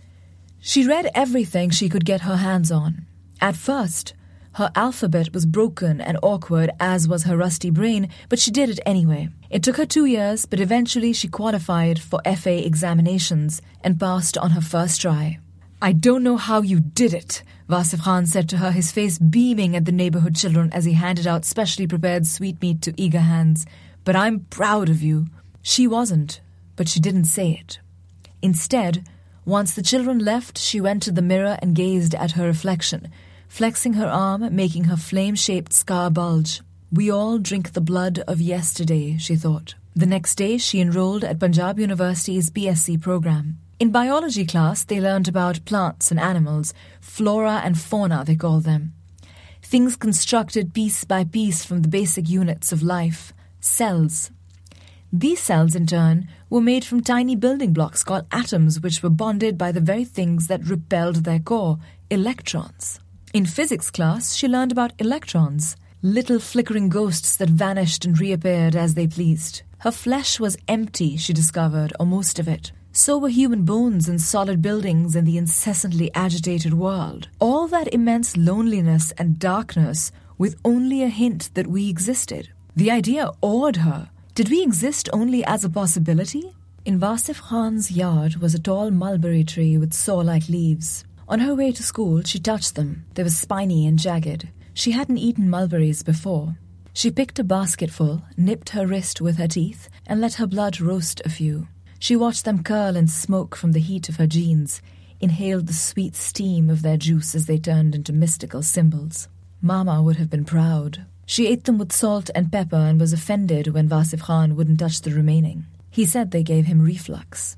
She read everything she could get her hands on. At first, her alphabet was broken and awkward, as was her rusty brain, but she did it anyway. It took her two years, but eventually she qualified for F A examinations and passed on her first try. I don't know how you did it, Vasif Khan said to her, his face beaming at the neighborhood children as he handed out specially prepared sweetmeat to eager hands. But I'm proud of you. She wasn't, but she didn't say it. Instead, once the children left, she went to the mirror and gazed at her reflection, flexing her arm, making her flame-shaped scar bulge. We all drink the blood of yesterday, she thought. The next day, she enrolled at Punjab University's B S c program. In biology class, they learned about plants and animals, flora and fauna, they call them. Things constructed piece by piece from the basic units of life, cells. These cells, in turn, were made from tiny building blocks called atoms, which were bonded by the very things that repelled their core, electrons. In physics class, she learned about electrons, little flickering ghosts that vanished and reappeared as they pleased. Her flesh was empty, she discovered, or most of it. So were human bones and solid buildings in the incessantly agitated world. All that immense loneliness and darkness with only a hint that we existed. The idea awed her. Did we exist only as a possibility? In Vasif Khan's yard was a tall mulberry tree with saw-like leaves. On her way to school, she touched them. They were spiny and jagged. She hadn't eaten mulberries before. She picked a basketful, nipped her wrist with her teeth, and let her blood roast a few. She watched them curl and smoke from the heat of her jeans, inhaled the sweet steam of their juice as they turned into mystical symbols. Mama would have been proud. She ate them with salt and pepper and was offended when Vasif Khan wouldn't touch the remaining. He said they gave him reflux.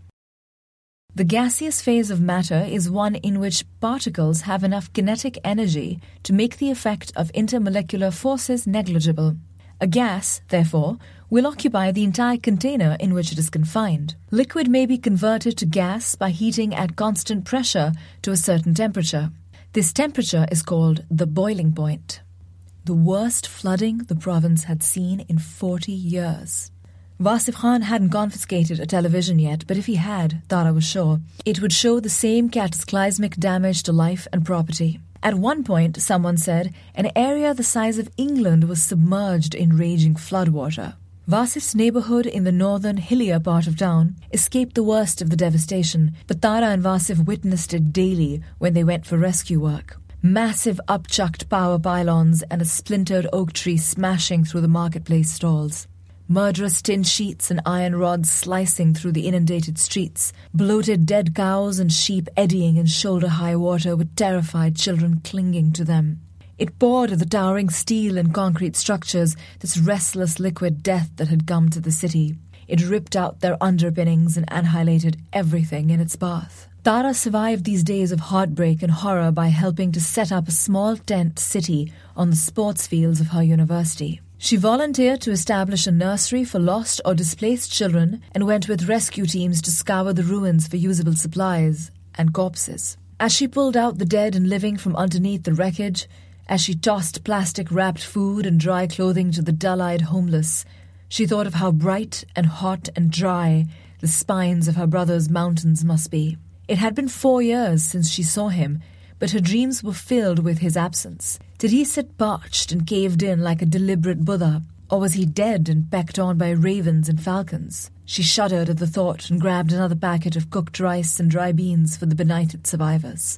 The gaseous phase of matter is one in which particles have enough kinetic energy to make the effect of intermolecular forces negligible. A gas, therefore, will occupy the entire container in which it is confined. Liquid may be converted to gas by heating at constant pressure to a certain temperature. This temperature is called the boiling point. The worst flooding the province had seen in forty years. Vasif Khan hadn't confiscated a television yet, but if he had, Tara was sure, it would show the same cataclysmic damage to life and property. At one point, someone said, an area the size of England was submerged in raging floodwater. Vasif's neighbourhood in the northern, hillier part of town escaped the worst of the devastation, but Tara and Vasif witnessed it daily when they went for rescue work. Massive upchucked power pylons and a splintered oak tree smashing through the marketplace stalls. Murderous tin sheets and iron rods slicing through the inundated streets, bloated dead cows and sheep eddying in shoulder-high water with terrified children clinging to them. It poured at the towering steel and concrete structures, this restless liquid death that had come to the city. It ripped out their underpinnings and annihilated everything in its path. Tara survived these days of heartbreak and horror by helping to set up a small tent city on the sports fields of her university. She volunteered to establish a nursery for lost or displaced children and went with rescue teams to scour the ruins for usable supplies and corpses. As she pulled out the dead and living from underneath the wreckage, as she tossed plastic-wrapped food and dry clothing to the dull-eyed homeless, she thought of how bright and hot and dry the spines of her brother's mountains must be. It had been four years since she saw him, but her dreams were filled with his absence. Did he sit parched and caved in like a deliberate Buddha, or was he dead and pecked on by ravens and falcons? She shuddered at the thought and grabbed another packet of cooked rice and dry beans for the benighted survivors.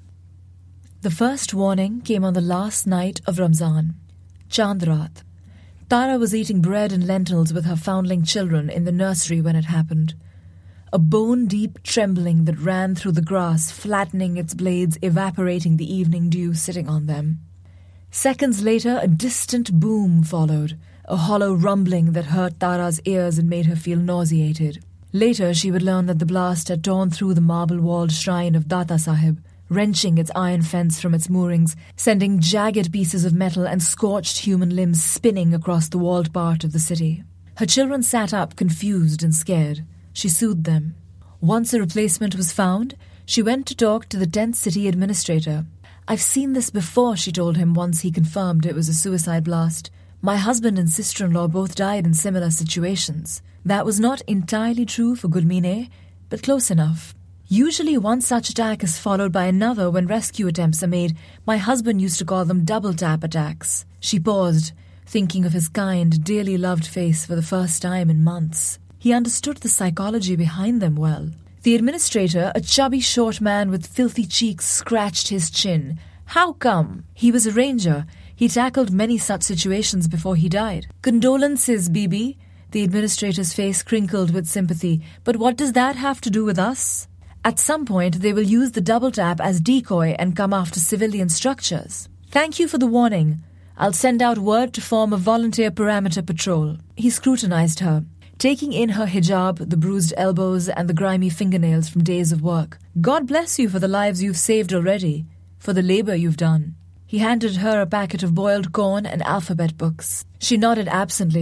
The first warning came on the last night of Ramzan, Chandrat. Tara was eating bread and lentils with her foundling children in the nursery when it happened. A bone-deep trembling that ran through the grass, flattening its blades, evaporating the evening dew sitting on them. Seconds later, a distant boom followed, a hollow rumbling that hurt Tara's ears and made her feel nauseated. Later, she would learn that the blast had torn through the marble-walled shrine of Data Sahib, wrenching its iron fence from its moorings, sending jagged pieces of metal and scorched human limbs spinning across the walled part of the city. Her children sat up, confused and scared. She soothed them. Once a replacement was found, she went to talk to the tent city administrator. I've seen this before, she told him once he confirmed it was a suicide blast. My husband and sister-in-law both died in similar situations. That was not entirely true for Gulmine, but close enough. Usually one such attack is followed by another when rescue attempts are made. My husband used to call them double-tap attacks. She paused, thinking of his kind, dearly loved face for the first time in months. He understood the psychology behind them well. The administrator, a chubby short man with filthy cheeks, scratched his chin. How come? He was a ranger. He tackled many such situations before he died. Condolences, Bibi. The administrator's face crinkled with sympathy. But what does that have to do with us? At some point, they will use the double tap as decoy and come after civilian structures. Thank you for the warning. I'll send out word to form a volunteer parameter patrol. He scrutinized her, taking in her hijab, the bruised elbows and the grimy fingernails from days of work. God bless you for the lives you've saved already, for the labor you've done. He handed her a packet of boiled corn and alphabet books. She nodded absently.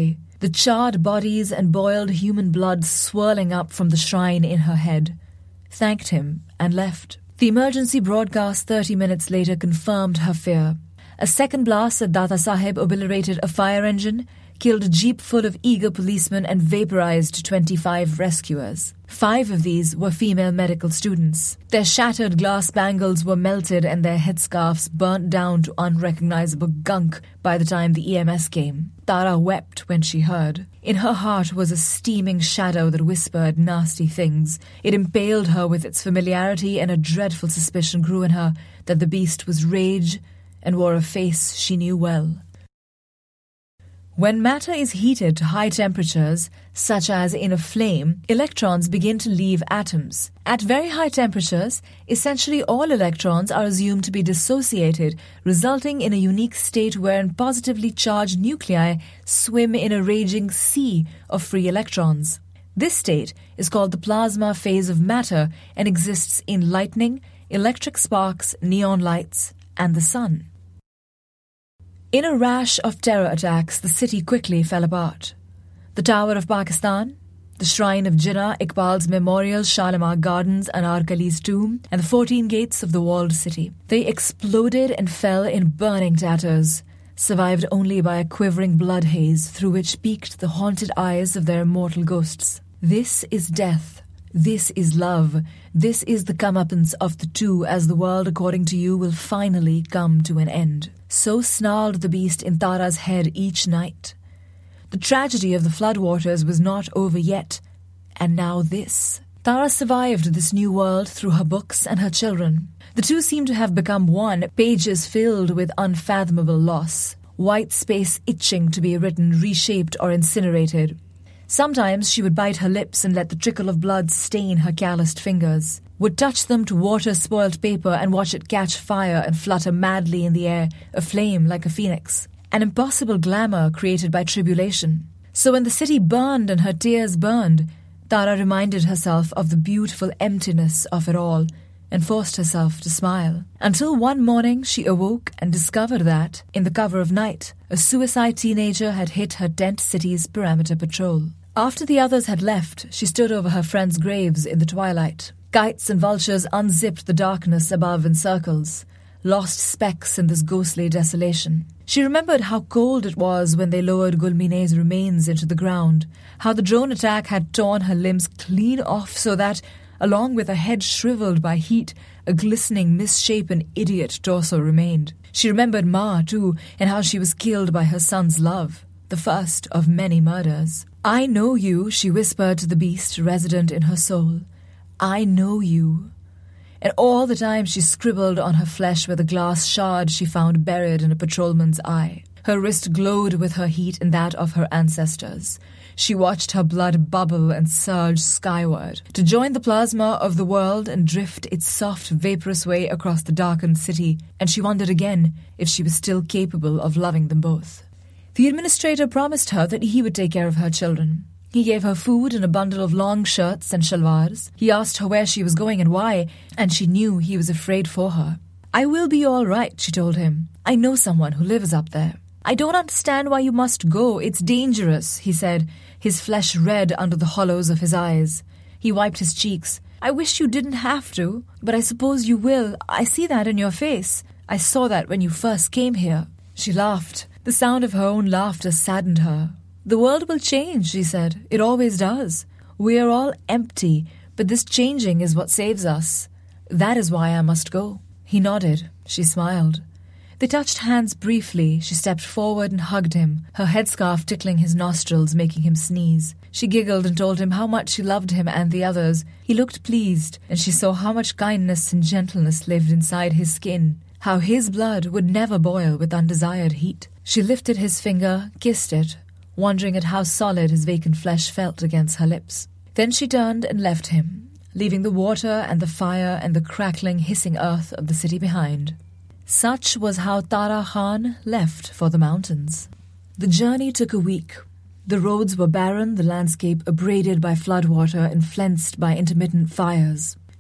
the charred bodies and boiled human blood swirling up from the shrine in her head, thanked him and left. The emergency broadcast thirty minutes later confirmed her fear. A second blast at Data Sahib obliterated a fire engine, killed a jeep full of eager policemen and vaporized twenty-five rescuers. Five of these were female medical students. Their shattered glass bangles were melted and their headscarves burnt down to unrecognizable gunk by the time the E M S came. Tara wept when she heard. In her heart was a steaming shadow that whispered nasty things. It impaled her with its familiarity, and a dreadful suspicion grew in her that the beast was rage and wore a face she knew well. When matter is heated to high temperatures, such as in a flame, electrons begin to leave atoms. At very high temperatures, essentially all electrons are assumed to be dissociated, resulting in a unique state wherein positively charged nuclei swim in a raging sea of free electrons. This state is called the plasma phase of matter and exists in lightning, electric sparks, neon lights, and the sun. In a rash of terror attacks, the city quickly fell apart. The Tower of Pakistan, the shrine of Jinnah, Iqbal's memorial, Shalimar Gardens, Anarkali's tomb, and the fourteen gates of the walled city. They exploded and fell in burning tatters, survived only by a quivering blood haze through which peeked the haunted eyes of their immortal ghosts. This is death. This is love. This is the comeuppance of the two, as the world, according to you, will finally come to an end. So snarled the beast in Tara's head each night. The tragedy of the floodwaters was not over yet, and now this. Tara survived this new world through her books and her children. The two seemed to have become one, pages filled with unfathomable loss, white space itching to be written, reshaped, or incinerated. Sometimes she would bite her lips and let the trickle of blood stain her calloused fingers, would touch them to water-spoiled paper and watch it catch fire and flutter madly in the air, aflame like a phoenix. An impossible glamour created by tribulation. So when the city burned and her tears burned, Tara reminded herself of the beautiful emptiness of it all and forced herself to smile. Until one morning she awoke and discovered that, in the cover of night, a suicide teenager had hit her tent city's perimeter patrol. After the others had left, she stood over her friends' graves in the twilight. Kites and vultures unzipped the darkness above in circles, lost specks in this ghostly desolation. She remembered how cold it was when they lowered Gulmine's remains into the ground, how the drone attack had torn her limbs clean off so that, along with a head shriveled by heat, a glistening, misshapen idiot torso remained. She remembered Ma, too, and how she was killed by her son's love, the first of many murders. "I know you," she whispered to the beast resident in her soul. "I know you." And all the time she scribbled on her flesh with a glass shard she found buried in a patrolman's eye. Her wrist glowed with her heat and that of her ancestors. She watched her blood bubble and surge skyward, to join the plasma of the world and drift its soft, vaporous way across the darkened city, and she wondered again if she was still capable of loving them both. The administrator promised her that he would take care of her children. He gave her food and a bundle of long shirts and shalwars. He asked her where she was going and why, and she knew he was afraid for her. "I will be all right," she told him. "I know someone who lives up there." "I don't understand why you must go. It's dangerous," he said, his flesh red under the hollows of his eyes. He wiped his cheeks. "I wish you didn't have to, but I suppose you will. I see that in your face. I saw that when you first came here." She laughed. The sound of her own laughter saddened her. "The world will change," she said. "It always does. We are all empty, but this changing is what saves us. That is why I must go." He nodded. She smiled. They touched hands briefly. She stepped forward and hugged him, her headscarf tickling his nostrils, making him sneeze. She giggled and told him how much she loved him and the others. He looked pleased, and she saw how much kindness and gentleness lived inside his skin, how his blood would never boil with undesired heat. She lifted his finger, kissed it, wondering at how solid his vacant flesh felt against her lips. Then she turned and left him, leaving the water and the fire and the crackling, hissing earth of the city behind. Such was how Tara Khan left for the mountains. The journey took a week. The roads were barren, the landscape abraded by floodwater and flensed by intermittent fires.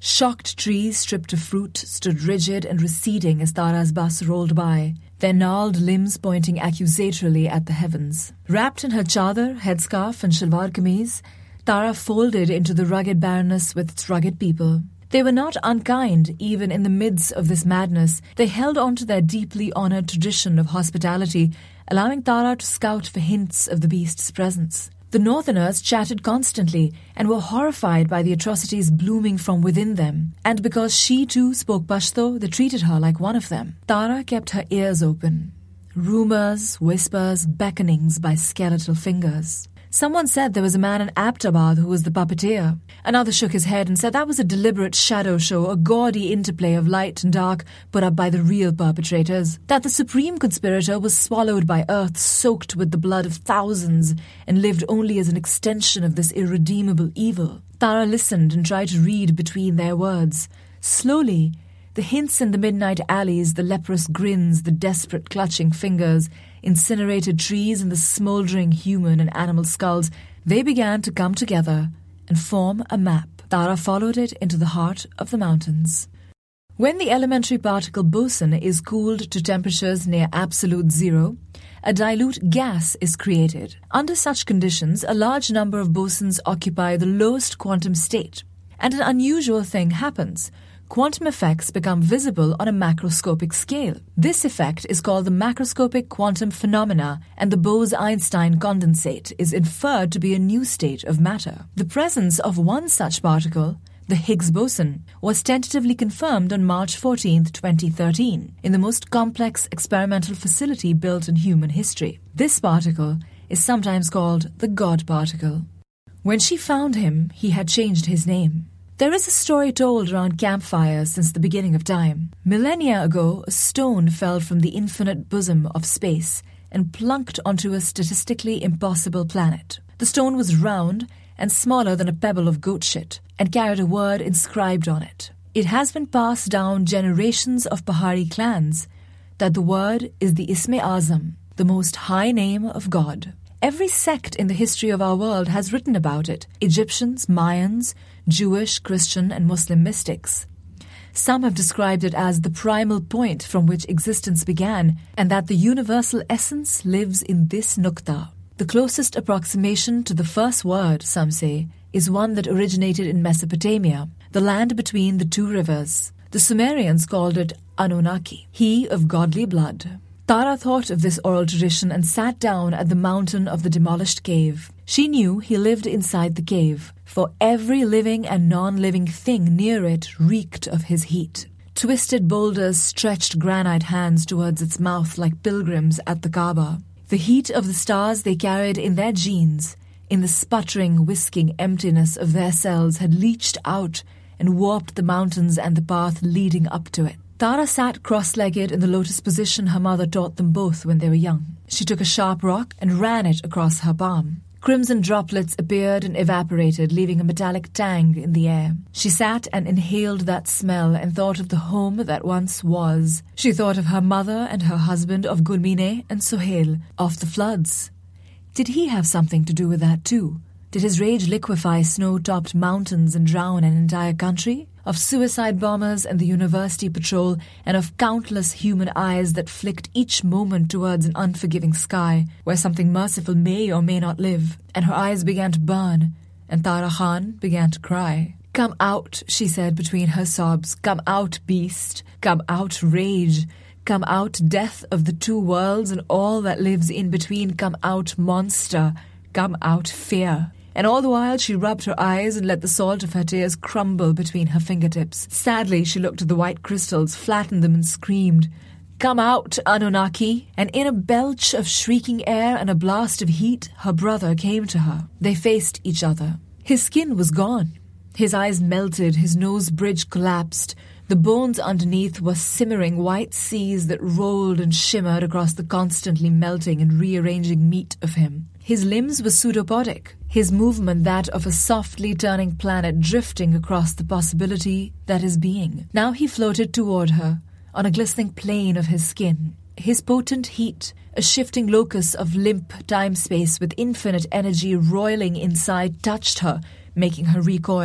Shocked trees stripped of fruit stood rigid and receding as Tara's bus rolled by, their gnarled limbs pointing accusatorily at the heavens. Wrapped in her chadar, headscarf and shalwar kameez, Tara folded into the rugged barrenness with its rugged people. They were not unkind, even in the midst of this madness. They held on to their deeply honoured tradition of hospitality, allowing Tara to scout for hints of the beast's presence. The northerners chatted constantly and were horrified by the atrocities blooming from within them. And because she too spoke Pashto, they treated her like one of them. Tara kept her ears open. Rumours, whispers, beckonings by skeletal fingers. Someone said there was a man in Abbottabad who was the puppeteer. Another shook his head and said that was a deliberate shadow show, a gaudy interplay of light and dark put up by the real perpetrators. That the supreme conspirator was swallowed by earth soaked with the blood of thousands and lived only as an extension of this irredeemable evil. Tara listened and tried to read between their words. Slowly, the hints in the midnight alleys, the leprous grins, the desperate clutching fingers, incinerated trees and the smouldering human and animal skulls, they began to come together and form a map. Tara followed it into the heart of the mountains. When the elementary particle boson is cooled to temperatures near absolute zero, a dilute gas is created. Under such conditions, a large number of bosons occupy the lowest quantum state, and an unusual thing happens. Quantum effects become visible on a macroscopic scale. This effect is called the macroscopic quantum phenomena, and the Bose-Einstein condensate is inferred to be a new state of matter. The presence of one such particle, the Higgs boson, was tentatively confirmed on March fourteenth, twenty thirteen, in the most complex experimental facility built in human history. This particle is sometimes called the God particle. When she found him, he had changed his name. There is a story told around campfires since the beginning of time. Millennia ago, a stone fell from the infinite bosom of space and plunked onto a statistically impossible planet. The stone was round and smaller than a pebble of goat shit and carried a word inscribed on it. It has been passed down generations of Pahari clans that the word is the Isme Azam, the most high name of God. Every sect in the history of our world has written about it. Egyptians, Mayans, Jewish, Christian, and Muslim mystics. Some have described it as the primal point from which existence began, and that the universal essence lives in this nukta. The closest approximation to the first word, some say, is one that originated in Mesopotamia, the land between the two rivers. The Sumerians called it Anunnaki, he of godly blood. Tara thought of this oral tradition and sat down at the mountain of the demolished cave. She knew he lived inside the cave, for every living and non-living thing near it reeked of his heat. Twisted boulders stretched granite hands towards its mouth like pilgrims at the Kaaba. The heat of the stars they carried in their genes, in the sputtering, whisking emptiness of their cells, had leached out and warped the mountains and the path leading up to it. Tara sat cross-legged in the lotus position her mother taught them both when they were young. She took a sharp rock and ran it across her palm. Crimson droplets appeared and evaporated, leaving a metallic tang in the air. She sat and inhaled that smell and thought of the home that once was. She thought of her mother and her husband, of Gulmine and Sohail, of the floods. Did he have something to do with that too? Did his rage liquefy snow-topped mountains and drown an entire country? Of suicide bombers and the university patrol, and of countless human eyes that flicked each moment towards an unforgiving sky where something merciful may or may not live. And her eyes began to burn, and Tara Khan began to cry. "Come out," she said between her sobs. "Come out, beast. Come out, rage. Come out, death of the two worlds and all that lives in between. Come out, monster. Come out, fear." And all the while she rubbed her eyes and let the salt of her tears crumble between her fingertips. Sadly, she looked at the white crystals, flattened them and screamed, "Come out, Anunnaki!" And in a belch of shrieking air and a blast of heat, her brother came to her. They faced each other. His skin was gone. His eyes melted, his nose bridge collapsed. The bones underneath were simmering white seas that rolled and shimmered across the constantly melting and rearranging meat of him. His limbs were pseudopodic, his movement that of a softly turning planet drifting across the possibility that is being. Now he floated toward her, on a glistening plane of his skin. His potent heat, a shifting locus of limp time-space with infinite energy roiling inside, touched her, making her recoil.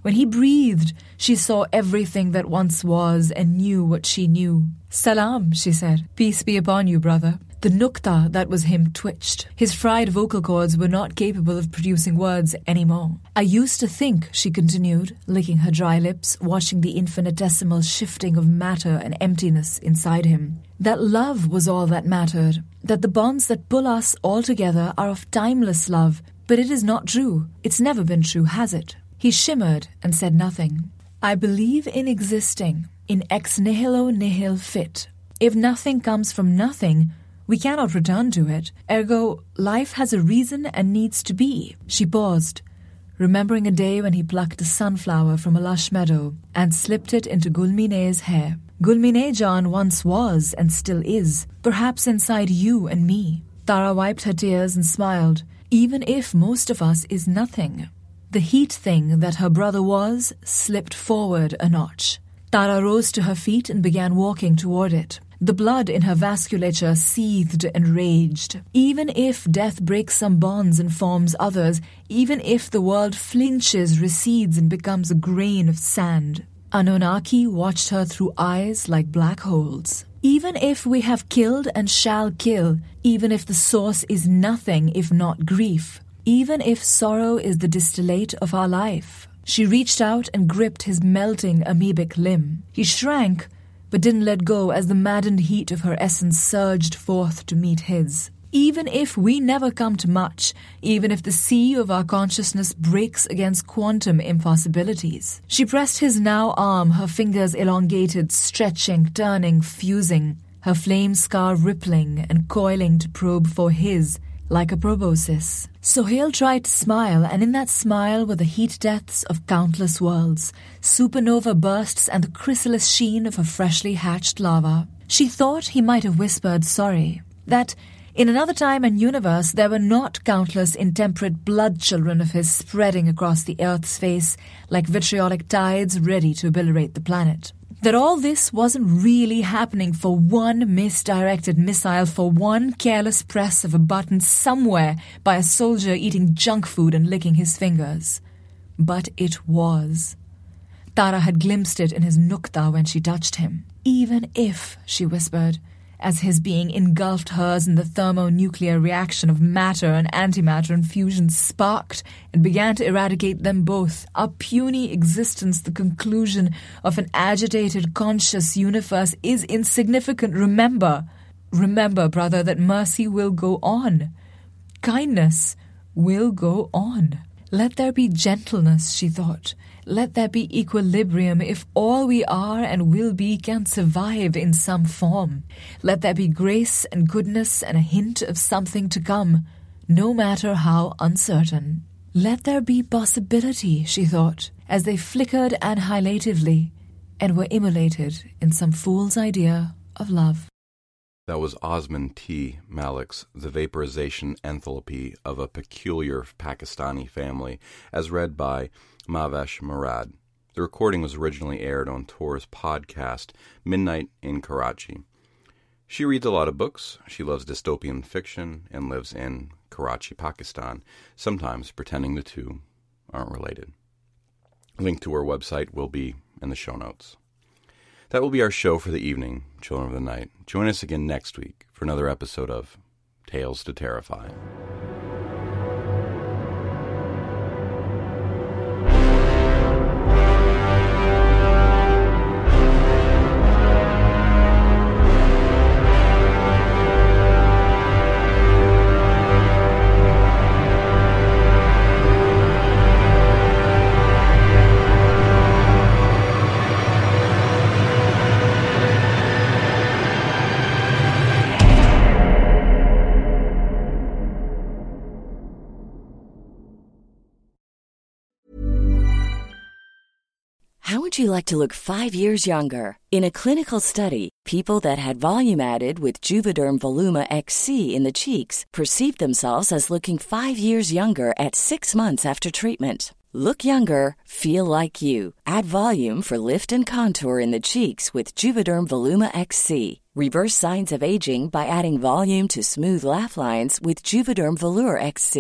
When he breathed, she saw everything that once was and knew what she knew. "Salam," she said. "Peace be upon you, brother." The nukta that was him twitched. His fried vocal cords were not capable of producing words anymore. "I used to think," she continued, licking her dry lips, watching the infinitesimal shifting of matter and emptiness inside him, "that love was all that mattered, that the bonds that pull us all together are of timeless love. But it is not true. It's never been true, has it?" He shimmered and said nothing. "I believe in existing, in ex nihilo nihil fit. If nothing comes from nothing, we cannot return to it. Ergo, life has a reason and needs to be." She paused, remembering a day when he plucked a sunflower from a lush meadow and slipped it into Gulmine's hair. Gulmine Jan once was and still is, perhaps inside you and me. Tara wiped her tears and smiled. Even if most of us is nothing. The heat thing that her brother was slipped forward a notch. Tara rose to her feet and began walking toward it. The blood in her vasculature seethed and raged. Even if death breaks some bonds and forms others, even if the world flinches, recedes, and becomes a grain of sand, Anunnaki watched her through eyes like black holes. Even if we have killed and shall kill, even if the source is nothing if not grief, even if sorrow is the distillate of our life. She reached out and gripped his melting amoebic limb. He shrank, but didn't let go as the maddened heat of her essence surged forth to meet his. Even if we never come to much, even if the sea of our consciousness breaks against quantum impossibilities. She pressed his now arm, her fingers elongated, stretching, turning, fusing, her flame scar rippling and coiling to probe for his, like a proboscis. Sohail tried to smile, and in that smile were the heat deaths of countless worlds, supernova bursts and the chrysalis sheen of a freshly hatched lava. She thought he might have whispered sorry, that in another time and universe there were not countless intemperate blood children of his spreading across the Earth's face like vitriolic tides ready to obliterate the planet. That all this wasn't really happening for one misdirected missile, for one careless press of a button somewhere by a soldier eating junk food and licking his fingers. But it was. Tara had glimpsed it in his nukta when she touched him. Even if, she whispered, as his being engulfed hers in the thermonuclear reaction of matter and antimatter and fusion sparked and began to eradicate them both, our puny existence, the conclusion of an agitated, conscious universe, is insignificant. Remember, remember, brother, that mercy will go on. Kindness will go on. Let there be gentleness, she thought. Let there be equilibrium if all we are and will be can survive in some form. Let there be grace and goodness and a hint of something to come, no matter how uncertain. Let there be possibility, she thought, as they flickered annihilatively and were immolated in some fool's idea of love. That was Osman T. Malik's The Vaporization Enthalpy of a Peculiar Pakistani Family, as read by Mavesh Murad. The recording was originally aired on Tor's podcast, Midnight in Karachi. She reads a lot of books, she loves dystopian fiction, and lives in Karachi, Pakistan, sometimes pretending the two aren't related. A link to her website will be in the show notes. That will be our show for the evening, Children of the Night. Join us again next week for another episode of Tales to Terrify. How would you like to look five years younger? In a clinical study, people that had volume added with Juvederm Voluma X C in the cheeks perceived themselves as looking five years younger at six months after treatment. Look younger, feel like you. Add volume for lift and contour in the cheeks with Juvederm Voluma X C. Reverse signs of aging by adding volume to smooth laugh lines with Juvederm Volure X C.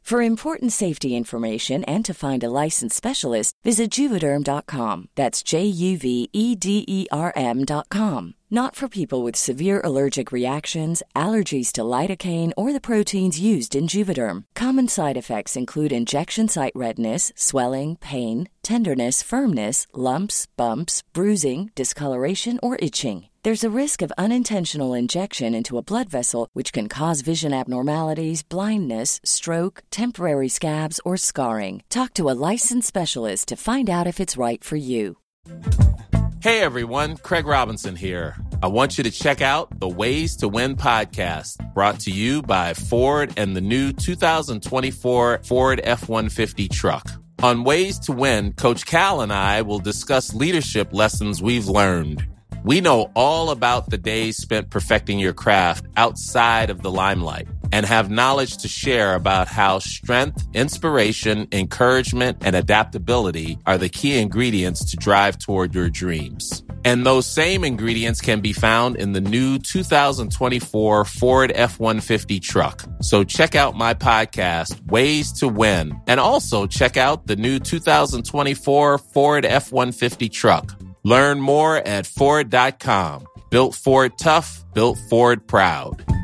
For important safety information and to find a licensed specialist, visit Juvederm dot com. That's J U V E D E R M dot com. Not for people with severe allergic reactions, allergies to lidocaine, or the proteins used in Juvederm. Common side effects include injection site redness, swelling, pain, tenderness, firmness, lumps, bumps, bruising, discoloration, or itching. There's a risk of unintentional injection into a blood vessel, which can cause vision abnormalities, blindness, stroke, temporary scabs, or scarring. Talk to a licensed specialist to find out if it's right for you. Hey everyone, Craig Robinson here. I want you to check out the Ways to Win podcast, brought to you by Ford and the new two thousand twenty-four Ford F one fifty truck. On Ways to Win, Coach Cal and I will discuss leadership lessons we've learned. We know all about the days spent perfecting your craft outside of the limelight and have knowledge to share about how strength, inspiration, encouragement, and adaptability are the key ingredients to drive toward your dreams. And those same ingredients can be found in the new two thousand twenty-four Ford F one fifty truck. So check out my podcast, Ways to Win, and also check out the new two thousand twenty-four Ford F one fifty truck. Learn more at Ford dot com. Built Ford tough, built Ford proud.